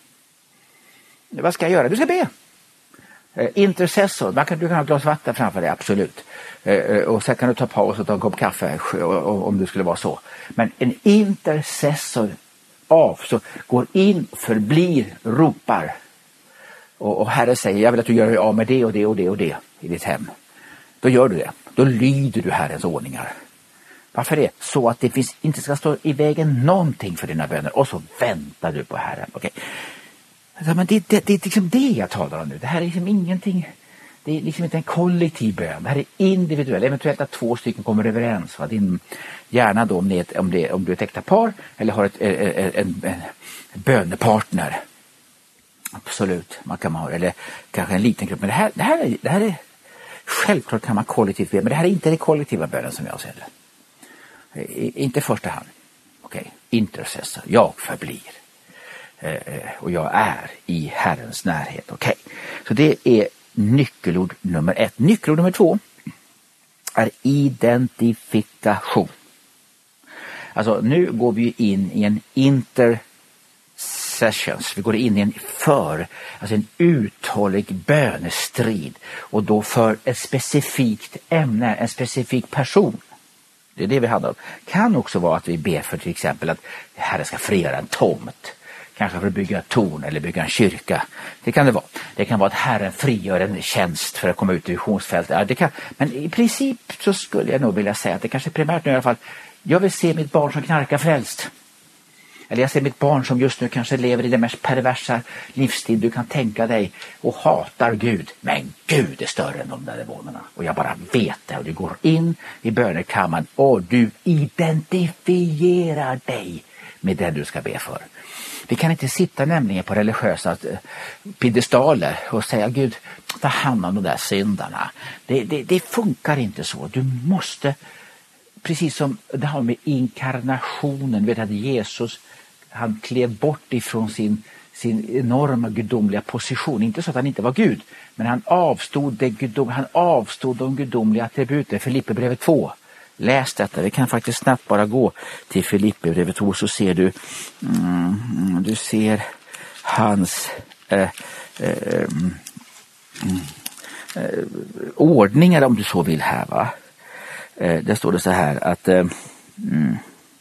Vad ska jag göra? Du ska be. Intercessor. Man kan, du kan ha ett glas vatten framför dig, absolut. Och sen kan du ta paus och ta en kopp kaffe om det skulle vara så. Men en intercessor av så går in, förblir, ropar. Och, och Herre säger, jag vill att du gör av med det och det och det och det i ditt hem. Då gör du det. Då lyder du Herrens ordningar. Varför det? Så att det finns, inte ska stå i vägen någonting för dina böner. Och så väntar du på Herren. Okej. Okay. Men det, det, det är liksom det jag talar om nu. Det här är liksom ingenting. Det är liksom inte en kollektiv bön. Det här är individuellt. Eventuellt att två stycken kommer överens. Va? Din, gärna då om, det, om, det, om du är ett äkta par. Eller har ett, en, en, en bönepartner. Absolut. Man kan ha. Eller kanske en liten grupp. Men det här, det här, är, det här är. Självklart kan man kollektivt be. Men det här är inte den kollektiva bönen som jag ser det. Inte i första hand. Okej, okay. Intercessor. Jag förblir. Eh, och jag är i Herrens närhet. Okej. Okay. Så det är nyckelord nummer ett. Nyckelord nummer två är identifikation. Alltså nu går vi in i en intercessions. Vi går in i en för, alltså en uthållig bönestrid. Och då för ett specifikt ämne, en specifik person. Det är det vi handlar om. Kan också vara att vi ber för till exempel att Herren ska frigöra en tomt. Kanske för att bygga ett torn eller bygga en kyrka. Det kan det vara. Det kan vara att Herren frigör en tjänst för att komma ut i visionsfältet. Ja, det kan. Men i princip så skulle jag nog vilja säga att det kanske primärt nu i alla fall. Jag vill se mitt barn som knarkar frälst. Eller jag ser mitt barn som just nu kanske lever i den mest perversa livsstil du kan tänka dig och hatar Gud. Men Gud är större än de där demonerna. Och jag bara vet det. Och du går in i bönekammaren och du identifierar dig med det du ska be för. Vi kan inte sitta nämligen på religiösa piedestaler och säga Gud, ta hand om de där syndarna. Det, det, det funkar inte så. Du måste, precis som det har med inkarnationen, vet att Jesus, han klev bort ifrån sin, sin enorma gudomliga position. Inte så att han inte var Gud, men han avstod, det gudom, han avstod de gudomliga attributen. Filipperbrevet två. Läs detta. Vi kan faktiskt snabbt bara gå till Filipperbrevet två, så ser du mm, du ser hans eh, eh, eh, ordningar, om du så vill här, va? Eh, där står det så här att eh, mm,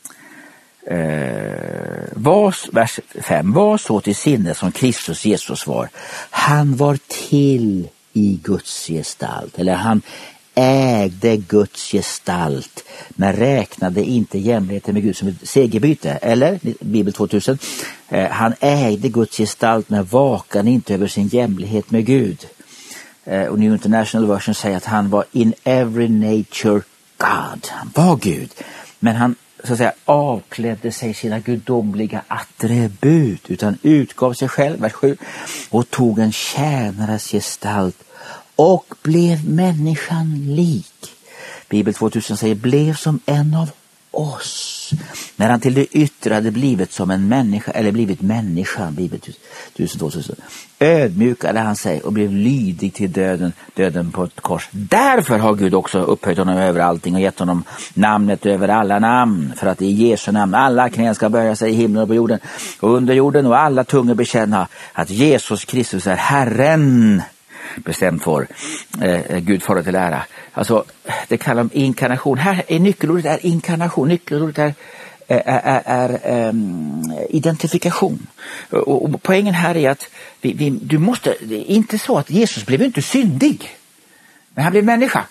eh, var, vers fem, var så till sinne som Kristus Jesus var. Han var till i Guds gestalt, eller han ägde Guds gestalt, men räknade inte jämlikheten med Gud som ett segerbyte. Eller, Bibel tvåtusen, eh, han ägde Guds gestalt, men vakade inte över sin jämlikhet med Gud. Eh, och New International Version säger att han var in every nature God. Han var Gud, men han så att säga avklädde sig sina gudomliga attribut, utan utgav sig själv, vers sju, och tog en tjänares gestalt och blev människan lik. Bibel tvåtusen säger blev som en av oss. När han till det yttre hade blivit som en människa, eller blivit människan, Bibel tvåtusen, ödmjukade han sig och blev lydig till döden, döden på ett kors. Därför har Gud också upphöjt honom över allting och gett honom namnet över alla namn, för att i Jesu namn alla knän ska böja sig i himlen och på jorden och under jorden, och alla tungor bekänna att Jesus Kristus är Herren, bestämt för eh, Gud för till ära. Alltså, det kallar de inkarnation. Här är nyckelordet är inkarnation. Nyckelordet är, är, är, är um, identifikation. Och, och poängen här är att vi, vi, du måste, det är inte så att Jesus blev inte syndig, men han blev människa.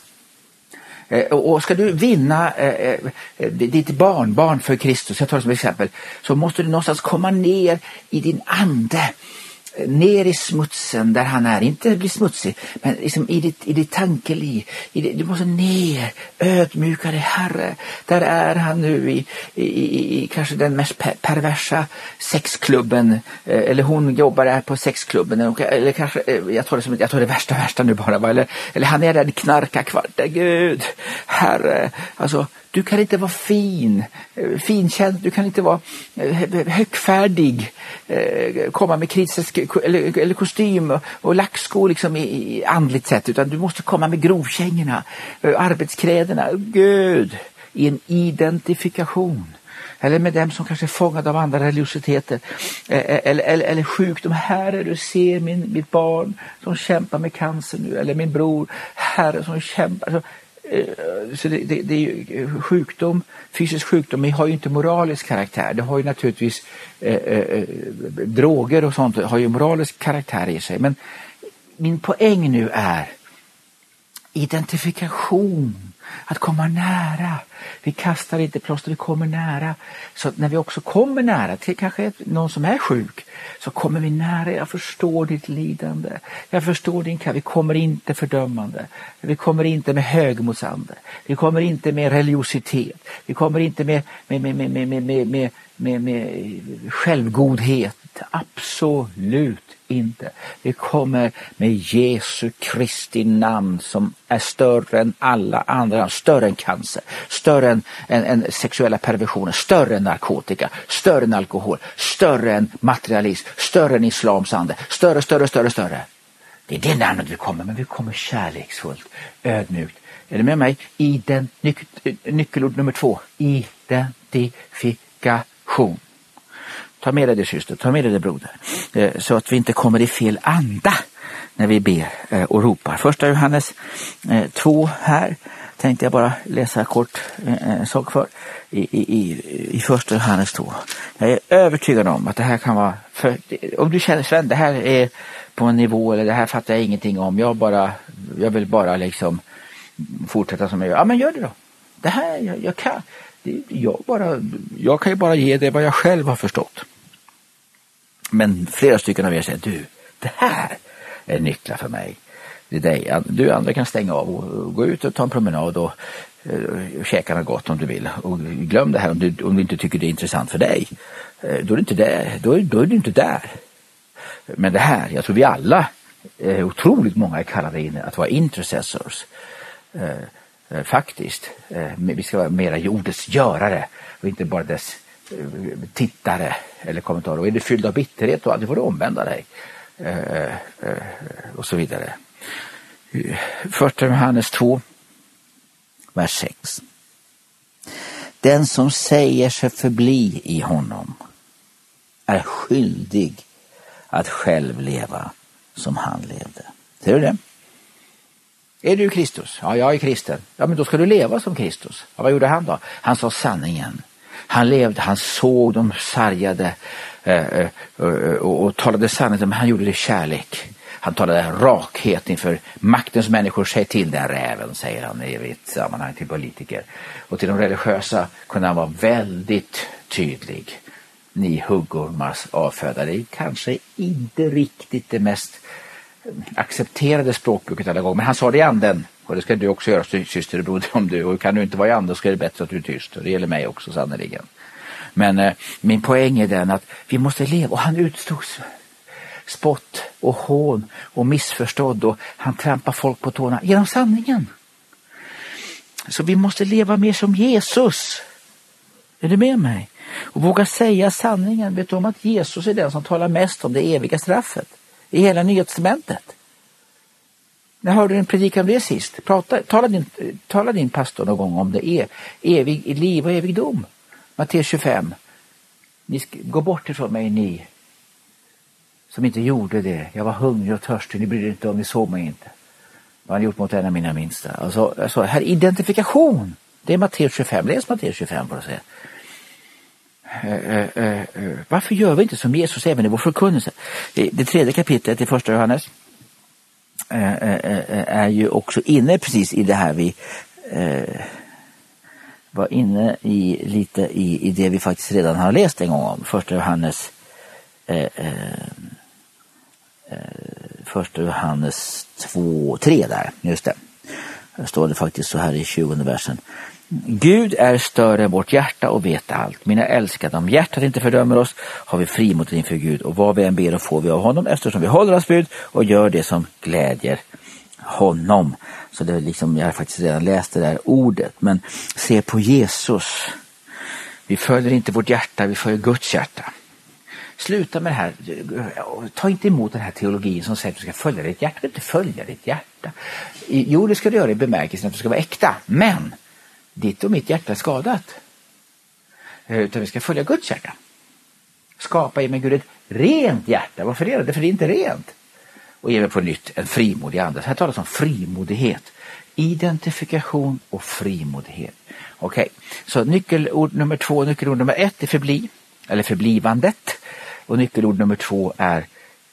Eh, och, och ska du vinna eh, ditt barn, barn för Kristus, jag tar det som exempel, så måste du någonstans komma ner i din ande, ner i smutsen där han är, inte bli smutsig, men liksom i ditt, i ditt tankeliv, i ditt, du måste ner, ödmjuka dig, Herre, där är han nu i, i, i, i kanske den mest per, perversa sexklubben, eller hon jobbar där på sexklubben, eller kanske, jag tar det som jag tar det värsta värsta nu bara, eller, eller han är där i knarkarkvarten, Gud, Herre, alltså du kan inte vara fin, finkänd, du kan inte vara högfärdig, komma med kritisk eller, eller kostym och, och lackskor liksom i, i andligt sätt, utan du måste komma med grovkängorna, arbetskläderna, Gud, i en identifikation. Eller med dem som kanske är fångade av andra religiositeter. Eller, eller, eller sjukdom. Herre, du ser min, mitt barn som kämpar med cancer nu. Eller min bror, Herre, som kämpar. Så, så det, det, det är ju sjukdom, fysisk sjukdom, men har ju inte moralisk karaktär. Det har ju naturligtvis eh, eh, droger och sånt har ju moralisk karaktär i sig. Men min poäng nu är identifikation, att komma nära. Vi kastar inte plåster, vi kommer nära. Så att när vi också kommer nära till kanske någon som är sjuk, så kommer vi nära. Jag förstår ditt lidande. Jag förstår din kamp. Vi kommer inte fördömande. Vi kommer inte med högmodsande. Vi kommer inte med religiositet. Vi kommer inte med, med, med, med, med, med, med, med, med, med självgodhet. Absolut inte. Vi kommer med Jesu Kristi namn som är större än alla andra, större än cancer, större än, än, än sexuella perversioner, större än narkotika, större än alkohol, större än materialism, större än islams ande, större, större, större, större. Det är det namnet vi kommer, men vi kommer kärleksfullt, ödmjukt. Är det med mig? Ident, nyc, nyckelord nummer två, identifikation. Ta med dig det, syster, ta med dig det, broder. Eh, så att vi inte kommer i fel anda när vi ber eh, och ropar. Första Johannes eh, två här tänkte jag bara läsa kort eh, en sak för. I, i, i, i första Johannes två. Jag är övertygad om att det här kan vara, för, om du känner Sven, det här är på en nivå, eller det här fattar jag ingenting om. Jag bara, jag vill bara liksom fortsätta som jag gör. Ja, men gör det då. Det här, jag, jag kan... Jag, bara, jag kan ju bara ge det vad jag själv har förstått. Men flera stycken av er säger, du, det här är nycklar för mig. Det är dig. Du andra kan stänga av och gå ut och ta en promenad och eh, käka något gott om du vill. Och glöm det här om du, om du inte tycker det är intressant för dig. Eh, då är det inte där. Då är, då är du inte där. Men det här, jag tror vi alla, eh, otroligt många är kallade in att vara intercessors. Eh, eh, faktiskt. Eh, vi ska vara mera jordens görare och inte bara dess eh, tittare eller kommentarer. Och är du fylld av bitterhet då får du omvända dig. Eh, eh, och så vidare. Första Johannes två, vers sex. Den som säger sig förbli i honom är skyldig att själv leva som han levde. Ser du det? Är du Kristus? Ja, jag är kristen. Ja, men då ska du leva som Kristus. Ja, vad gjorde han då? Han sa sanningen. Han levde, han såg de sargade eh, eh, och, och talade sanningen, men han gjorde det i kärlek. Han talade rakhet inför maktens människor. Säg till den räven, säger han i ett sammanhang till politiker. Och till de religiösa kunde han vara väldigt tydlig. Ni huggormars avfödare. Det är kanske inte riktigt det mest accepterade språkbruket alla gånger. Men han sa det i anden. Och det ska du också göra, syster och broder, om du. Och kan du inte vara i anden så är det bättre att du är tyst. Och det gäller mig också sannoliken. Men eh, min poäng är den att vi måste leva. Och han utstod spott och hån och missförstådd. Och han trampar folk på tårna genom sanningen. Så vi måste leva mer som Jesus. Är du med mig? Och våga säga sanningen. Vet du om att Jesus är den som talar mest om det eviga straffet i hela Nya testamentet? När hörde du en predikan om det sist? Prata, tala, din, tala din pastor någon gång om det är evig liv och evig dom. Matteus tjugofem. Ni ska, gå bort ifrån mig, ni som inte gjorde det. Jag var hungrig och törstig, ni brydde inte om, ni såg mig inte. Vad har ni gjort mot en av mina minsta? Alltså, alltså här identifikation. Det är Matteus tjugofem. Läs Matteus tjugofem för att se. Uh, uh, uh, uh. Varför gör vi inte som Jesus även i vår förkunnelse? Det, det tredje kapitlet i första Johannes uh, uh, uh, är ju också inne precis i det här vi uh, var inne i lite i, i det vi faktiskt redan har läst en gång om. Första Johannes uh, uh, uh, första Johannes två, tre där, just det. Där står det faktiskt så här i tjugonde versen. Gud är större än vårt hjärta och vet allt. Mina älskade, om hjärtat inte fördömer oss har vi frimod inför Gud. Och vad vi än ber och får vi av honom eftersom vi håller oss bud och gör det som glädjer honom. Så det är liksom, jag har faktiskt redan läst det där ordet. Men se på Jesus. Vi följer inte vårt hjärta, vi följer Guds hjärta. Sluta med det här. Ta inte emot den här teologin som säger att du ska följa ditt hjärta. Du ska inte följa ditt hjärta. Jo, det ska du göra i bemärkelsen att du ska vara äkta. Men ditt och mitt hjärta är skadat. Utan vi ska följa Guds hjärta. Skapa i mig Gud ett rent hjärta. Varför det? Därför det är inte rent. Och ge mig på nytt en frimodig ande. Här talas om frimodighet. Identifikation och frimodighet. Okej, okay. Så nyckelord nummer två, nyckelord nummer ett är förbli. Eller förblivandet. Och nyckelord nummer två är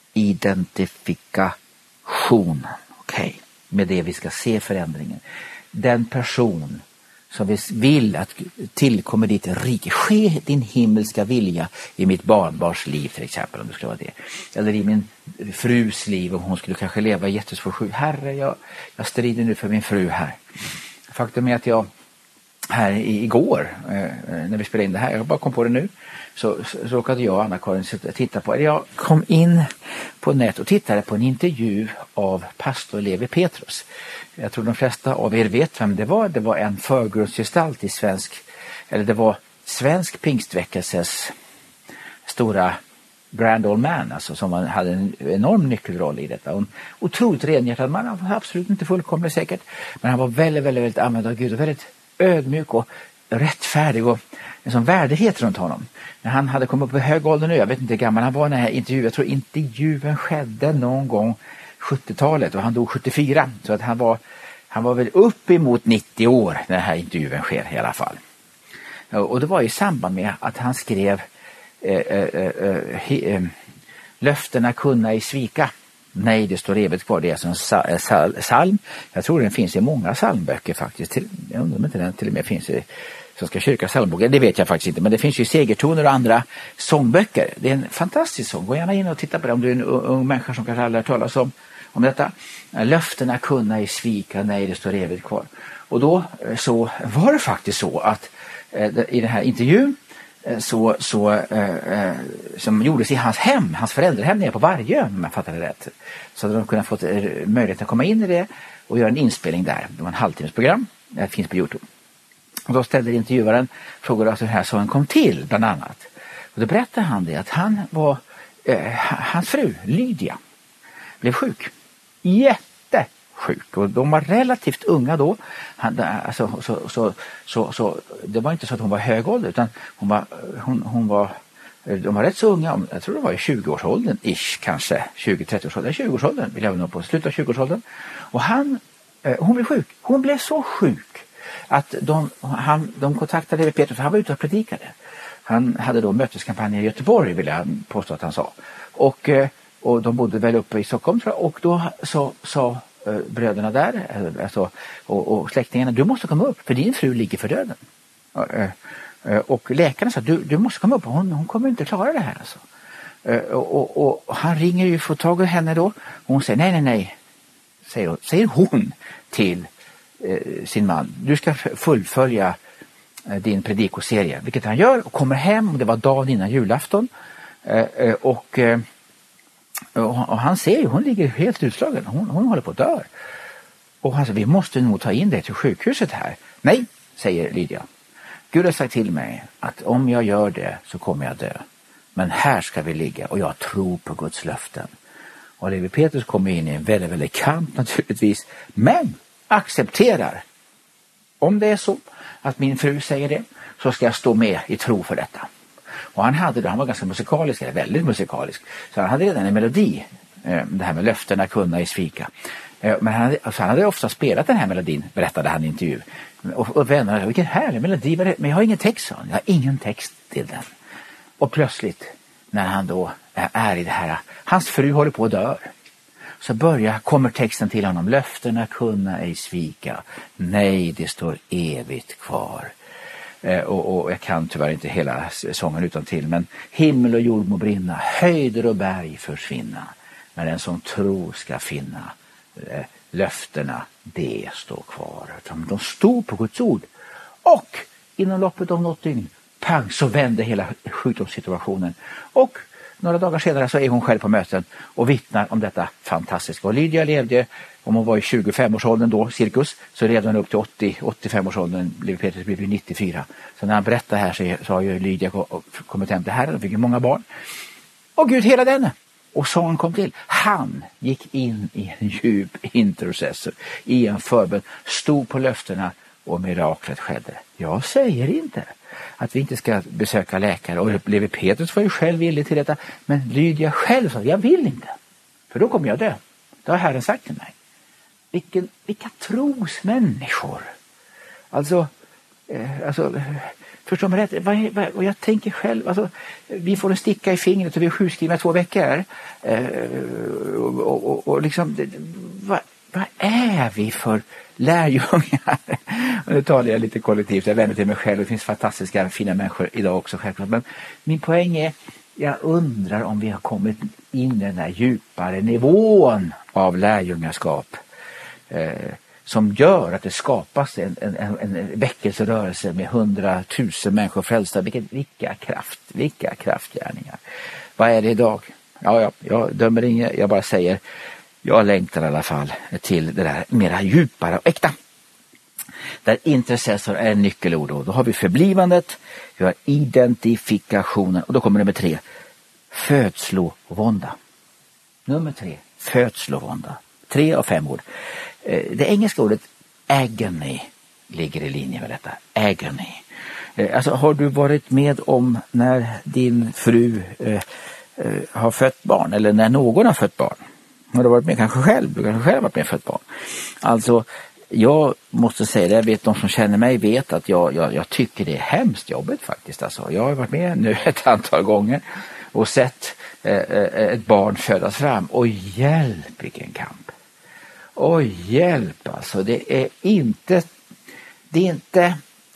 identifikation. Okej, okay. Med det vi ska se förändringen. Den person som vi vill att tillkommer ditt rike. Ske din himmelska vilja i mitt barnbars liv till exempel, om det skulle vara det. Eller i min frus liv, om hon skulle kanske leva jättesvår sjuk. Herre, jag, jag strider nu för min fru här. Faktum är att jag här igår, eh, när vi spelade in det här, jag bara kom på det nu, så, så råkade jag och Anna-Karin titta på, eller jag kom in på nät och tittade på en intervju av pastor Levi Petrus. Jag tror de flesta av er vet vem det var. Det var en förgrundsgestalt i svensk, eller det var svensk pingstväckelses stora grand old man, alltså, som hade en enorm nyckelroll i detta. En otroligt renhjärtad man, han var absolut inte fullkomligt säkert, men han var väldigt, väldigt, väldigt använd av Gud och väldigt ödmjuk och rättfärdig och en sån värdighet runt honom. När han hade kommit upp i hög ålder nu, jag vet inte hur gammal han var när intervjun, jag tror intervjun skedde någon gång sjuttiotalet och han dog sjuttiofyra, så att han var han var väl upp emot nittio år när den här intervjun sker i alla fall. Och det var i samband med att han skrev eh, eh, eh, eh, löftena kunna i svika. Nej, det står evigt kvar. Det är alltså en psalm. Jag tror den finns i många psalmböcker faktiskt. Jag undrar om inte den till och med finns i Svenska kyrkans psalmbok, det vet jag faktiskt inte, men det finns ju segertoner och andra sångböcker. Det är en fantastisk sång. Gå gärna in och titta på det om du är en ung människa som kanske aldrig har talat om, om detta. Löftena kunna i svika, nej det står evigt kvar. Och då så var det faktiskt så att eh, i den här intervjun eh, så, så eh, som gjordes i hans hem, hans föräldrahem nere på Vargö, om jag fattar det rätt. Så hade de kunnat få eh, möjlighet att komma in i det och göra en inspelning där. Det var en halvtimmesprogram, det finns på YouTube. Och då ställde intervjuaren frågor om hur den här sången kom till, bland annat. Och då berättade han det att han var, eh, hans fru Lydia blev sjuk. Jättesjuk. Och de var relativt unga då. Han, alltså, så, så, så, så, det var inte så att hon var hög ålder, utan hon var, hon, hon var, de var rätt så unga. Jag tror det var i tjugoårsåldern, ish kanske. tjugo-trettio-årsåldern, tjugoårsåldern vill jag nog på, slutet av tjugoårsåldern. Och han, eh, hon blev sjuk. Hon blev så sjuk att de, han, de kontaktade Levi Petrus, för han var ute och predikade. Han hade då möteskampanjer i Göteborg, vill jag påstå att han sa. Och, och de bodde väl uppe i Stockholm, tror jag. Och då sa så, så, bröderna där alltså, och, och släktingarna, du måste komma upp, för din fru ligger för döden. Och, och läkarna sa, du, du måste komma upp, hon, hon kommer inte klara det här. Alltså. Och, och, och han ringer ju, får tag i henne då. Och hon säger, nej, nej, nej, säger, säger hon till sin man, du ska fullfölja din predikoserie, vilket han gör och kommer hem, och det var dagen innan julafton och, och han ser ju, hon ligger helt utslagen, hon, hon håller på att dö och han säger, vi måste nog ta in det till sjukhuset här. Nej, säger Lydia, Gud har sagt till mig att om jag gör det så kommer jag dö, men här ska vi ligga och jag tror på Guds löften. Och Levi Petrus kommer in i en väldigt, väldigt kamp naturligtvis, men accepterar, om det är så att min fru säger det, så ska jag stå med i tro för detta. Och han hade, han var ganska musikalisk, eller väldigt musikalisk, så han hade redan en melodi, det här med löftena kunna i svika. Men han hade, alltså han hade ofta spelat den här melodin, berättade han i intervju. Och, och vännerna, vilken härlig melodi, men jag har ingen text, så jag har ingen text till den. Och plötsligt, när han då är i det här, hans fru håller på att dö. Så börjar, kommer texten till honom. Löftena kunna ej svika. Nej, det står evigt kvar. Eh, och, och jag kan tyvärr inte hela sången utan till. Men himmel och jord må brinna. Höjder och berg försvinna. Men den som tror ska finna. Eh, löftena, det står kvar. De stod på Guds ord. Och inom loppet av något dygn, pang, så vände hela sjukdomssituationen. Och några dagar senare så är hon själv på möten och vittnar om detta fantastiska. Och Lydia levde, om hon var i tjugofem-årsåldern då, cirkus, så levde hon upp till åttio åttiofem årsåldern, blev Petrus blev nittiofyra. Så när han berättar här så, så har ju Lydia kommit hem till Herren och fick många barn. Och Gud hela denne. Och sången kom till. Han gick in i en djup intercessor, i en förbön, stod på löftena och miraklet skedde. Jag säger inte att vi inte ska besöka läkare, och Levi Petrus var ju själv villig till detta, men Lydia själv sa, jag vill inte, för då kommer jag dö. Det har Herren sagt till mig. Vilken, vilka trosmänniskor. Alltså, eh, alltså förstår man rätt? Vad, vad, och jag tänker själv, alltså, vi får en sticka i fingret och vi är sjukskrivna två veckor. Eh, och, och, och liksom, det, vad, vad är vi för lärjungar? Och nu talar jag lite kollektivt, jag vänder till mig själv. Det finns fantastiska, fina människor idag också självklart. Men min poäng är, jag undrar om vi har kommit in i den här djupare nivån av lärjungaskap. Eh, som gör att det skapas en, en, en väckelserörelse med hundratusen människor frälsta. Vilka, vilka kraft, vilka kraftgärningar. Vad är det idag? Ja, ja, jag dömer inget, jag bara säger, jag längtar i alla fall till det där mera djupare och äkta. Där intercessor är nyckelord. Och då har vi förblivandet, vi har identifikationen, och då kommer nummer tre, födslovånda. Nummer tre, födslovånda. Tre av fem ord. Det engelska ordet agony ligger i linje med detta. Agony. Alltså, har du varit med om när din fru eh, eh, har fött barn, eller när någon har fött barn? Har du varit med kanske själv? Du kanske själv har varit med och fött barn. Alltså, jag måste säga det, jag vet, de som känner mig vet att jag, jag, jag tycker det är hemskt jobbigt faktiskt. Alltså, jag har varit med nu ett antal gånger och sett eh, ett barn födas fram. Och hjälp, vilken kamp. Och hjälp, alltså. Det är inte, det är inte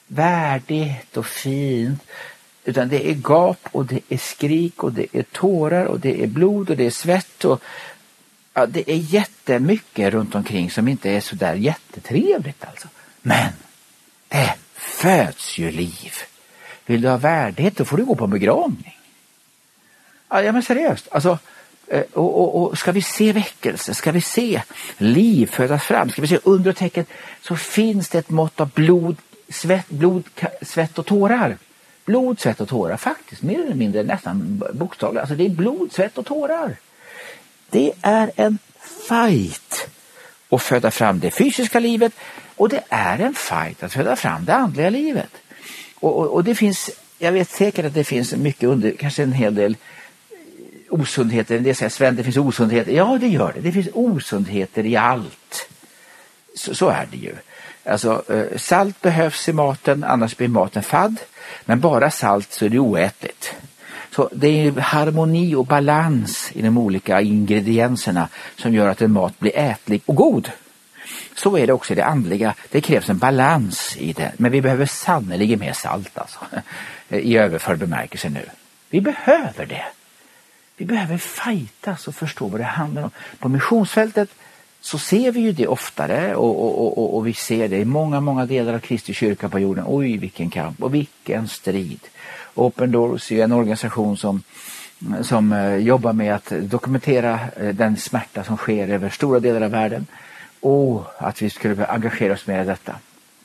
värdigt och fint. Utan det är gap och det är skrik och det är tårar och det är blod och det är svett. Och, ja, det är jättemycket runt omkring som inte är så där jättetrevligt alltså. Men det föds ju liv. Vill du ha värdighet, då får du gå på begravning. Ja, ja men seriöst. Alltså, och, och, och ska vi se väckelse, ska vi se liv födas fram, ska vi se under och tecken, så finns det ett mått av blod, svett, blod, svett och tårar. Blod, svett och tårar, faktiskt mer eller mindre nästan bokstavligt. Alltså det är blod, svett och tårar. Det är en fight att föda fram det fysiska livet, och det är en fight att föda fram det andliga livet. Och, och, och det finns, jag vet säkert att det finns mycket under, kanske en hel del osundheter. Det säger Sven, det finns osundheter. Ja, det gör det. Det finns osundheter i allt. Så, så är det ju. Alltså, eh, salt behövs i maten, annars blir maten fadd. Men bara salt så är det oätligt. Så det är harmoni och balans i de olika ingredienserna som gör att en mat blir ätlig och god. Så är det också i det andliga. Det krävs en balans i det. Men vi behöver sannolikt mer salt alltså. I överförd bemärkelse nu. Vi behöver det. Vi behöver fightas och förstå vad det handlar om. På missionsfältet så ser vi ju det oftare, och, och, och, och vi ser det i många, många delar av Kristi kyrka på jorden. Oj, vilken kamp och vilken strid. Open Doors är en organisation som, som uh, jobbar med att dokumentera uh, den smärta som sker över stora delar av världen. Och att vi skulle engagera oss mer i detta.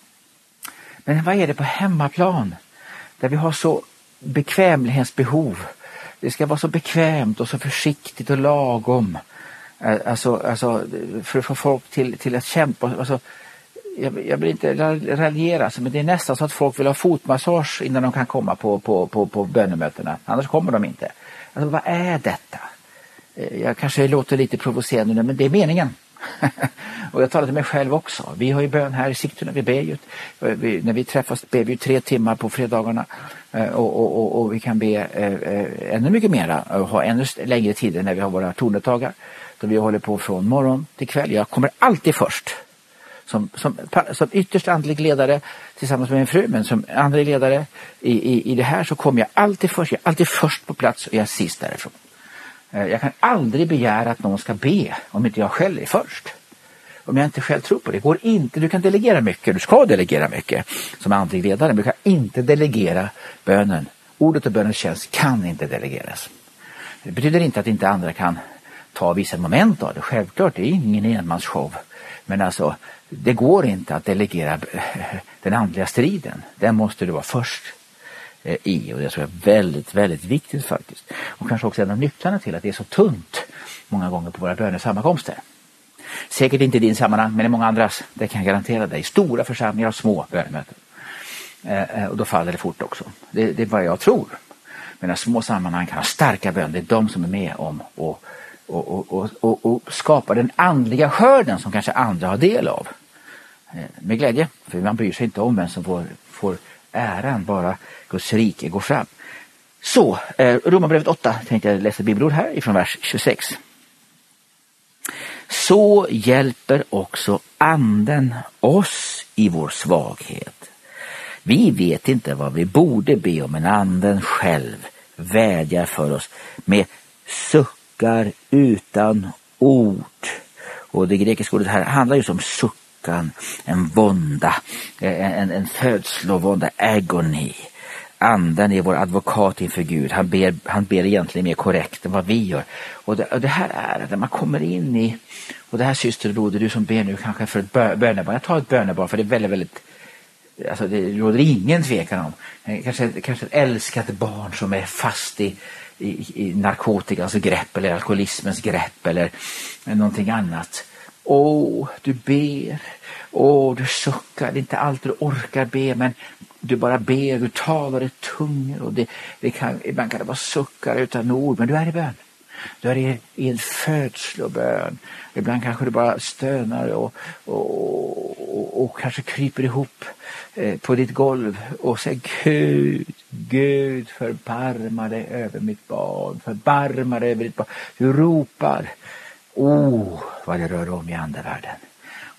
Men vad är det på hemmaplan? Där vi har så bekvämlighetsbehov. Det ska vara så bekvämt och så försiktigt och lagom. Alltså, alltså för att få folk till, till att kämpa. Alltså, jag, jag vill inte raljera, men det är nästan så att folk vill ha fotmassage innan de kan komma på, på, på, på bönemötena. Annars kommer de inte. Alltså, vad är detta? Jag kanske låter lite provocerande nu, men det är meningen. Och jag talar till mig själv också. Vi har ju bön här i Sigtuna, vi ber ju. Vi, när vi träffas ber vi tre timmar på fredagarna. Och, och, och, och vi kan be eh, ännu mycket mera och ha ännu längre tider när vi har våra tornetagar. Då vi håller på från morgon till kväll. Jag kommer alltid först. Som, som, som ytterst andlig ledare tillsammans med min fru, men som andlig ledare i, i, i det här så kommer jag alltid först. Jag är alltid först på plats och jag är sist därifrån. Jag kan aldrig begära att någon ska be om inte jag själv är först. Om jag inte själv tror på det. Det går inte. Du kan delegera mycket. Du ska delegera mycket som andlig ledare. Men du kan inte delegera bönen. Ordet och bönens tjänst kan inte delegeras. Det betyder inte att inte andra kan ta vissa moment av det. Självklart, det är ingen enmansshow. Men alltså, det går inte att delegera den andliga striden. Den måste du vara först i, och det tror jag är väldigt, väldigt viktigt faktiskt. Och kanske också en av nycklarna till att det är så tunt många gånger på våra bönesammankomster. Säkert inte i din sammanhang, men i många andras. Det kan jag garantera dig. Stora församlingar och små bönemöten. Eh, och då faller det fort också. Det, det är vad jag tror. Men små sammanhang kan ha starka bön. Det är de som är med om och, och, och, och, och, och skapa den andliga skörden som kanske andra har del av. Eh, med glädje. För man bryr sig inte om vem som får, får äran, bara Guds rike går fram. Så, eh, Romarbrevet åtta tänkte jag läsa bibelord här ifrån vers tjugosex. Så hjälper också anden oss i vår svaghet. Vi vet inte vad vi borde be om, men anden själv vädjar för oss med suckar utan ord. Och det grekiska ordet här handlar ju om suckan, en vånda, en, en födslovånda, agoni. Anden är vår advokat inför Gud. Han ber, han ber egentligen mer korrekt än vad vi gör. Och det, och det här är att när man kommer in i, och det här syster och broder, du som ber nu kanske för ett bö, bönebarn. Jag tar ett bönebarn för det är väldigt, väldigt, alltså det råder ingen tvekan om. Kanske, kanske ett älskat barn som är fast i, i, i narkotikans grepp eller alkoholismens grepp eller någonting annat. Åh, du ber. Åh, du suckar. Det är inte allt du orkar be, men du bara ber, du talar i tungor och det, det kan, ibland kan det vara suckar utan ord, men du är i bön. Du är i, i en födslobön. Ibland kanske du bara stönar och, och, och, och kanske kryper ihop eh, på ditt golv och säger Gud, Gud förbarma dig över mitt barn, förbarma dig över ditt barn. Du ropar, oh, vad det rör om i andevärlden.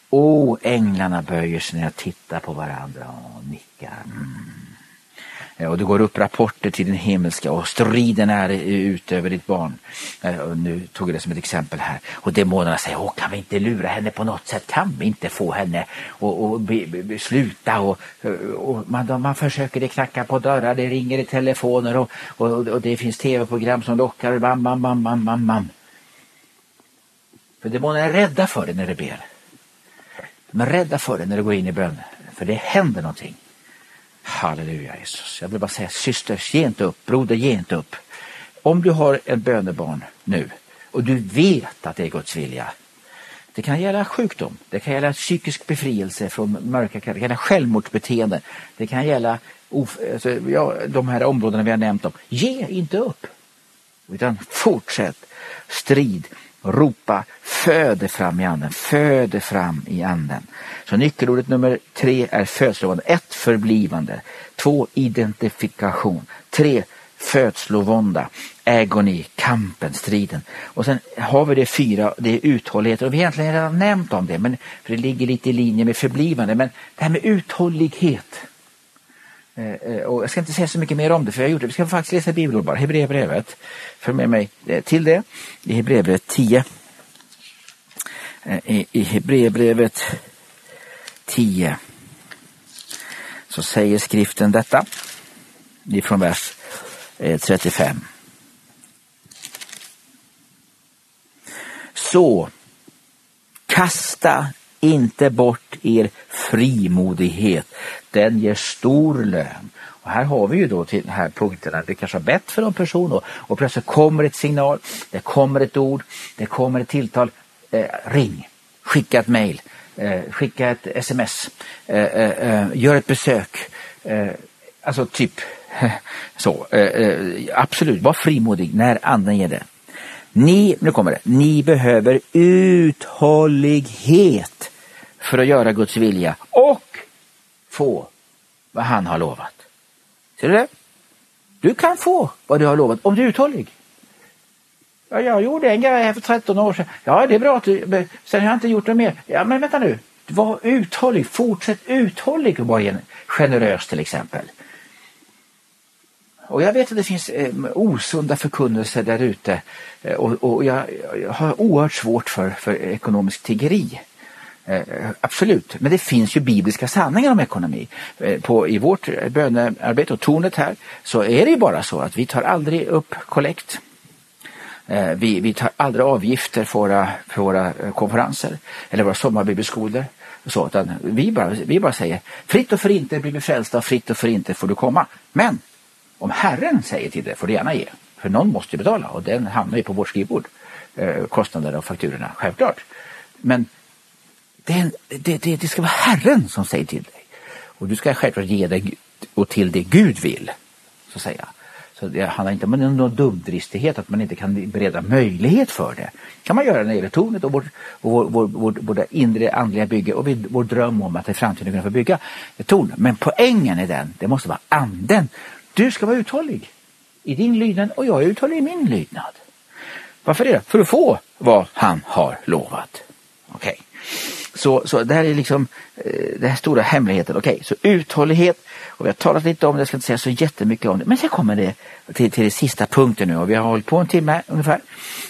Åh, änglarna böjer sig när jag tittar på varandra och nickar. Mm. Och det går upp rapporter till din himmelska och striden är ute över ditt barn. Och nu tog jag det som ett exempel här. Och demonerna säger, åh, kan vi inte lura henne på något sätt? Kan vi inte få henne och, och be, be, be, sluta? Och, och man, man försöker det knacka på dörrar, det ringer i telefoner och, och, och det finns tv-program som lockar. Bam, bam, bam, bam, bam, bam. För demonerna är rädda för det när det ber. De är rädda för det när det går in i bön. För det händer någonting. Halleluja Jesus. Jag vill bara säga, syster, ge inte upp. Broder, ge inte upp. Om du har en bönebarn nu och du vet att det är Guds vilja. Det kan gälla sjukdom. Det kan gälla psykisk befrielse från mörka krafter. Det kan gälla självmordsbeteende. Det kan gälla of- alltså, ja, de här områdena vi har nämnt om. Ge inte upp. Utan fortsätt. Strid. Ropa, föder fram i anden, föder fram i anden. Så nyckelordet nummer tre är födslovånda. Ett, förblivande. Två, identifikation. Tre, födslovånda. Agoni, kampen, striden. Och sen har vi det fyra, det är uthållighet. Och vi har egentligen redan nämnt om det, men för det ligger lite i linje med förblivande. Men det här med uthållighet. Och jag ska inte säga så mycket mer om det, för jag har gjort det. Vi ska faktiskt läsa bibelord bara. Hebreerbrevet. För med mig till det. I Hebreerbrevet tio. I, i Hebreerbrevet tio. Så säger skriften detta. Ifrån vers trettiofem. Så kasta inte bort er frimodighet. Den ger stor lön. Och här har vi ju då till den här punkten. Det kanske har bett för någon person. Och, och plötsligt kommer ett signal. Det kommer ett ord. Det kommer ett tilltal. Eh, ring. Skicka ett mejl. Eh, skicka ett sms. Eh, eh, gör ett besök. Eh, alltså typ så. Eh, eh, absolut. Var frimodig när anden ger det. Ni, nu kommer det. Ni behöver uthållighet för att göra Guds vilja och få vad han har lovat. Ser du det? Du kan få vad du har lovat om du är uthållig. Ja, jag gjorde en grej här för tretton år sedan. Ja, det är bra att du, sen har jag inte gjort det mer. Ja, men vänta nu. Var uthållig. Fortsätt uthållig och vara generös till exempel. Och jag vet att det finns eh, osunda förkunnelser där ute. Eh, och och jag, jag har oerhört svårt för, för ekonomisk tiggeri. Eh, absolut. Men det finns ju bibliska sanningar om ekonomi. Eh, på, I vårt bönearbete och tornet här så är det ju bara så att vi tar aldrig upp kollekt. Eh, vi, vi tar aldrig avgifter för våra, för våra konferenser eller våra sommarbibelskolor. Så, utan vi, bara, vi bara säger fritt och för inte blir vi frälsta och fritt och för inte får du komma. Men om Herren säger till det får du gärna ge. För någon måste ju betala och den hamnar ju på vårt skrivbord. Eh, kostnaderna och fakturorna, självklart. Men det, det, det, det ska vara Herren som säger till dig. Och du ska självklart ge dig och till det Gud vill. Så att säga. Så det handlar inte om någon dumdristighet att man inte kan bereda möjlighet för det. Kan man göra när det gäller tornet och vårt, vår, vår, vår, vår inre andliga bygge och vår dröm om att i framtiden kunna få bygga ett torn. Men poängen är den, det måste vara anden. Du ska vara uthållig i din lydnad och jag är uthållig i min lydnad. Varför det? För att få vad han har lovat. Okej. Okay. Så, så det här är liksom eh, den här stora hemligheten. Okej, okay. Så uthållighet. Och vi har talat lite om det, jag ska inte säga så jättemycket om det. Men sen kommer det till, till det sista punkten nu. Och vi har hållit på en timme ungefär.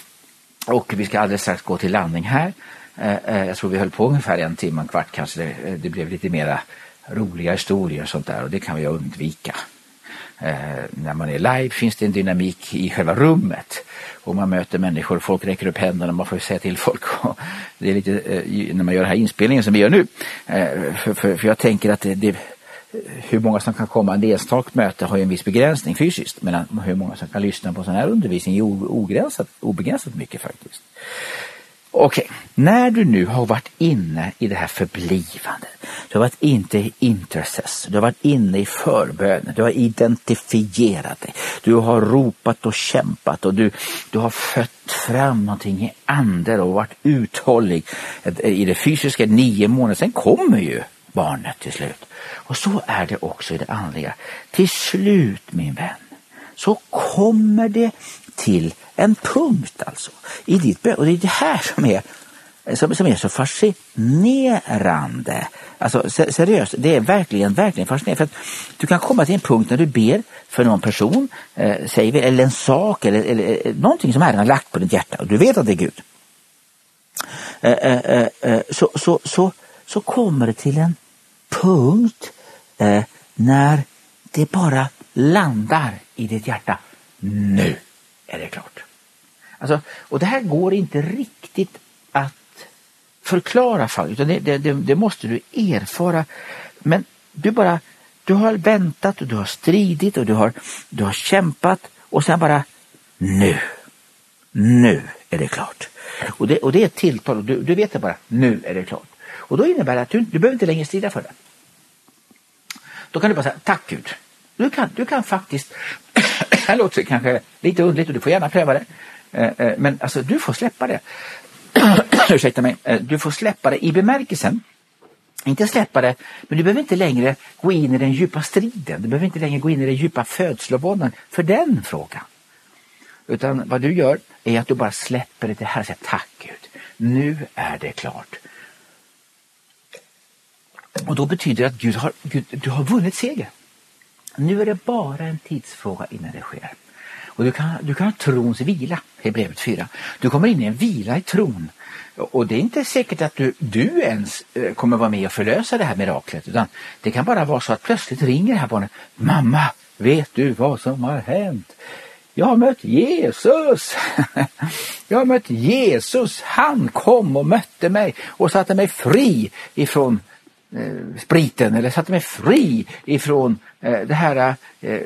Och vi ska alldeles strax gå till landning här. Eh, eh, jag tror vi höll på ungefär en timme, en kvart kanske. Det, det blev lite mera roliga historier och sånt där. Och det kan vi undvika. Eh, när man är live finns det en dynamik i själva rummet och man möter människor, folk räcker upp händerna, man får säga till folk och det är lite eh, när man gör den här inspelningen som vi gör nu eh, för, för, för jag tänker att det, det, hur många som kan komma en enstaka möte har ju en viss begränsning fysiskt, men hur många som kan lyssna på sån här undervisning är ogränsat, obegränsat mycket faktiskt. Okej, okay. När du nu har varit inne i det här förblivande, du har varit inne i intercess, du har varit inne i förbönen, du har identifierat dig, du har ropat och kämpat och du, du har fött fram någonting i anden och varit uthållig i det fysiska nio månader, sen kommer ju barnet till slut. Och så är det också i det andliga. Till slut, min vän, så kommer det till en punkt alltså i ditt bön. Och det är det här som är som, som är så fascinerande. Alltså seriöst, det är verkligen, verkligen fascinerande. För att du kan komma till en punkt när du ber för någon person, eh, säger vi, eller en sak, eller, eller någonting som Herren har lagt på ditt hjärta. Och du vet att det är Gud. Eh, eh, eh, så, så, så, så kommer det till en punkt eh, när det bara landar i ditt hjärta. Nu är det klart. Alltså, och det här går inte riktigt att förklara för, utan det, det, det måste du erfara. Men du bara, du har väntat och du har stridit och du har, du har kämpat och sen bara nu, nu är det klart. Och det, och det är ett tilltal och du, du vet det bara, nu är det klart. Och då innebär det att du, du behöver inte längre strida för det. Då kan du bara säga, tack Gud. Du kan, du kan faktiskt, det låter kanske lite underligt och du får gärna pröva det. Men alltså du får släppa det. Ursäkta mig. Du får släppa det i bemärkelsen. Inte släppa det, men du behöver inte längre gå in i den djupa striden. Du behöver inte längre gå in i den djupa födslovåndan för den frågan. Utan vad du gör är att du bara släpper det till här och säger tack Gud. Nu är det klart. Och då betyder det att Gud har, Gud, du har vunnit seger. Nu är det bara en tidsfråga innan det sker. Och du kan, du kan ha trons vila, Hebreerbrevet fyra. Du kommer in i en vila i tron. Och det är inte säkert att du, du ens kommer vara med och förlösa det här miraklet. Utan det kan bara vara så att plötsligt ringer det här barnet. Mamma, vet du vad som har hänt? Jag har mött Jesus. Jag har mött Jesus. Han kom och mötte mig och satte mig fri ifrån eh, spriten. Eller satte mig fri ifrån eh, det här... Eh,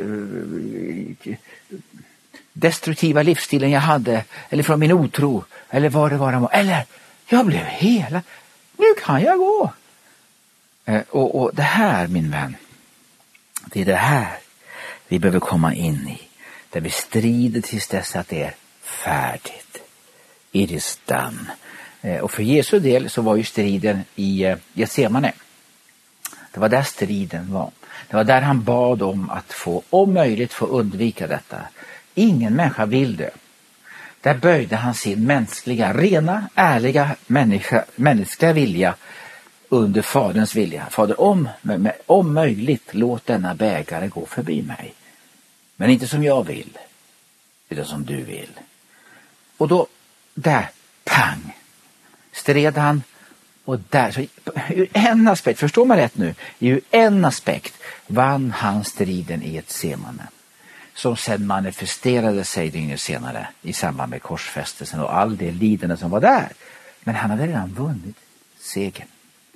destruktiva livsstilen jag hade, eller från min otro, eller vad det var. Eller, jag blev hela. Nu kan jag gå. Eh, och, och det här, min vän, det är det här vi behöver komma in i. Där vi strider tills dess att det är färdigt. It is done. Eh, och för Jesu del så var ju striden i eh, Getsemane. Det var där striden var. Det var där han bad om att få, om möjligt, få undvika detta. Ingen människa vill det. Där böjde han sin mänskliga, rena, ärliga människa, mänskliga vilja under faderns vilja. Fader, om, om möjligt, låt denna bägare gå förbi mig. Men inte som jag vill, utan som du vill. Och då, där, pang, stred han. Och där, så ur en aspekt, förstår man rätt nu, ur en aspekt vann han striden i Getsemane. Som sedan manifesterade sig dygnet senare i samband med korsfästelsen och all det lidande som var där. Men han hade redan vunnit segern.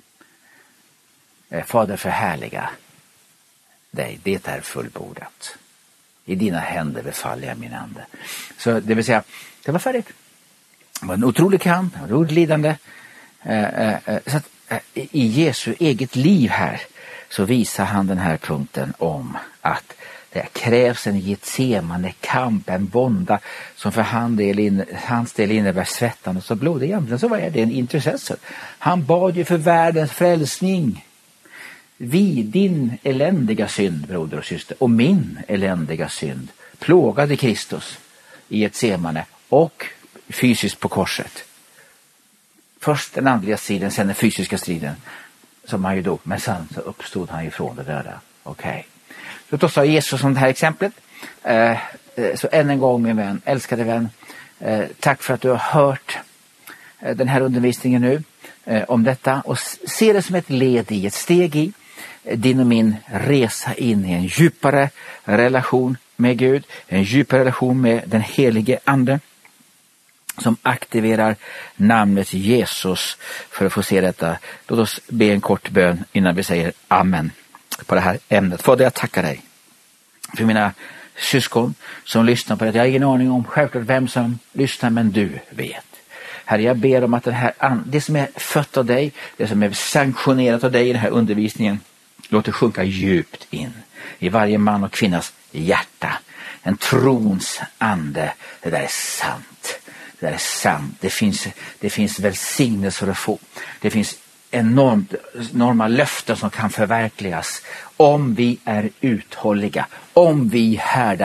Fader, förhärliga dig, det är fullbordat. I dina händer befaller jag min ande. Så det vill säga, det var färdigt. Det var en otrolig kamp, det var otroligt lidande. Så att i Jesu eget liv här så visar han den här punkten om att det krävs en Getsemane kamp, en vånda som för hans del, in, hans del innebär svettande och blod. Egentligen så var det en intercessor. Han bad ju för världens frälsning. Vi, din eländiga synd, broder och syster, och min eländiga synd plågade Kristus i Getsemane och fysiskt på korset. Först den andliga striden, sen den fysiska striden som han ju dog. Men sen så uppstod han ifrån det döda. Okej. Okay. Låt oss ta Jesus som det här exemplet. Eh, så än en gång, min vän, älskade vän. Eh, tack för att du har hört eh, den här undervisningen nu eh, om detta. Och se det som ett led i, ett steg i eh, din och min resa in i en djupare relation med Gud. En djupare relation med den helige ande. Som aktiverar namnet Jesus för att få se detta. Låt oss be en kort bön innan vi säger amen på det här ämnet. Fader, jag tackar dig för mina syskon som lyssnar på det. Jag har ingen aning om självklart vem som lyssnar, men du vet. Herre, jag ber om att den här, det som är fött av dig, det som är sanktionerat av dig i den här undervisningen, låt det sjunka djupt in i varje man och kvinnas hjärta. En trons ande, det där är sant. Det där är sant. Det finns, det finns välsignelser att få. Det finns enormt, enorma löften som kan förverkligas om vi är uthålliga, om vi härdar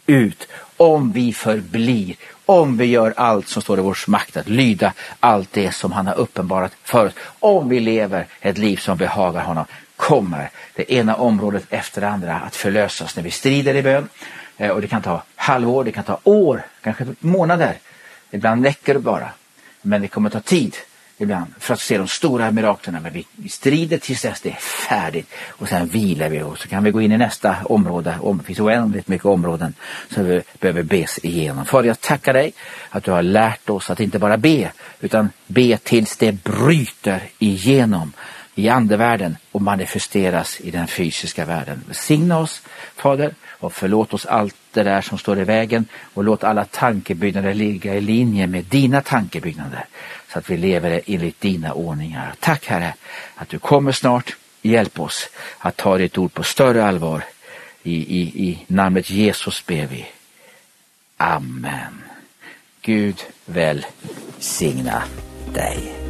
ut om vi förblir, om vi gör allt som står i vår makt att lyda allt det som han har uppenbarat för oss. Om vi lever ett liv som behagar honom, kommer det ena området efter det andra att förlösas när vi strider i bön. Och det kan ta halvår, det kan ta år, kanske månader. Ibland räcker det bara. Men det kommer ta tid ibland för att se de stora miraklerna. Men vi, vi strider tills dess det är färdigt. Och sen vilar vi och så kan vi gå in i nästa område. Om det finns oändligt mycket områden som vi behöver bes igenom. Fader, jag tackar dig att du har lärt oss att inte bara be, utan be tills det bryter igenom i andevärlden och manifesteras i den fysiska världen. Signa oss, Fader, och förlåt oss allt det där som står i vägen och låt alla tankebyggnader ligga i linje med dina tankebyggnader så att vi lever enligt dina ordningar. Tack Herre att du kommer snart. Hjälp oss att ta ditt ord på större allvar. I, i, i namnet Jesus ber vi. Amen. Gud välsigna dig.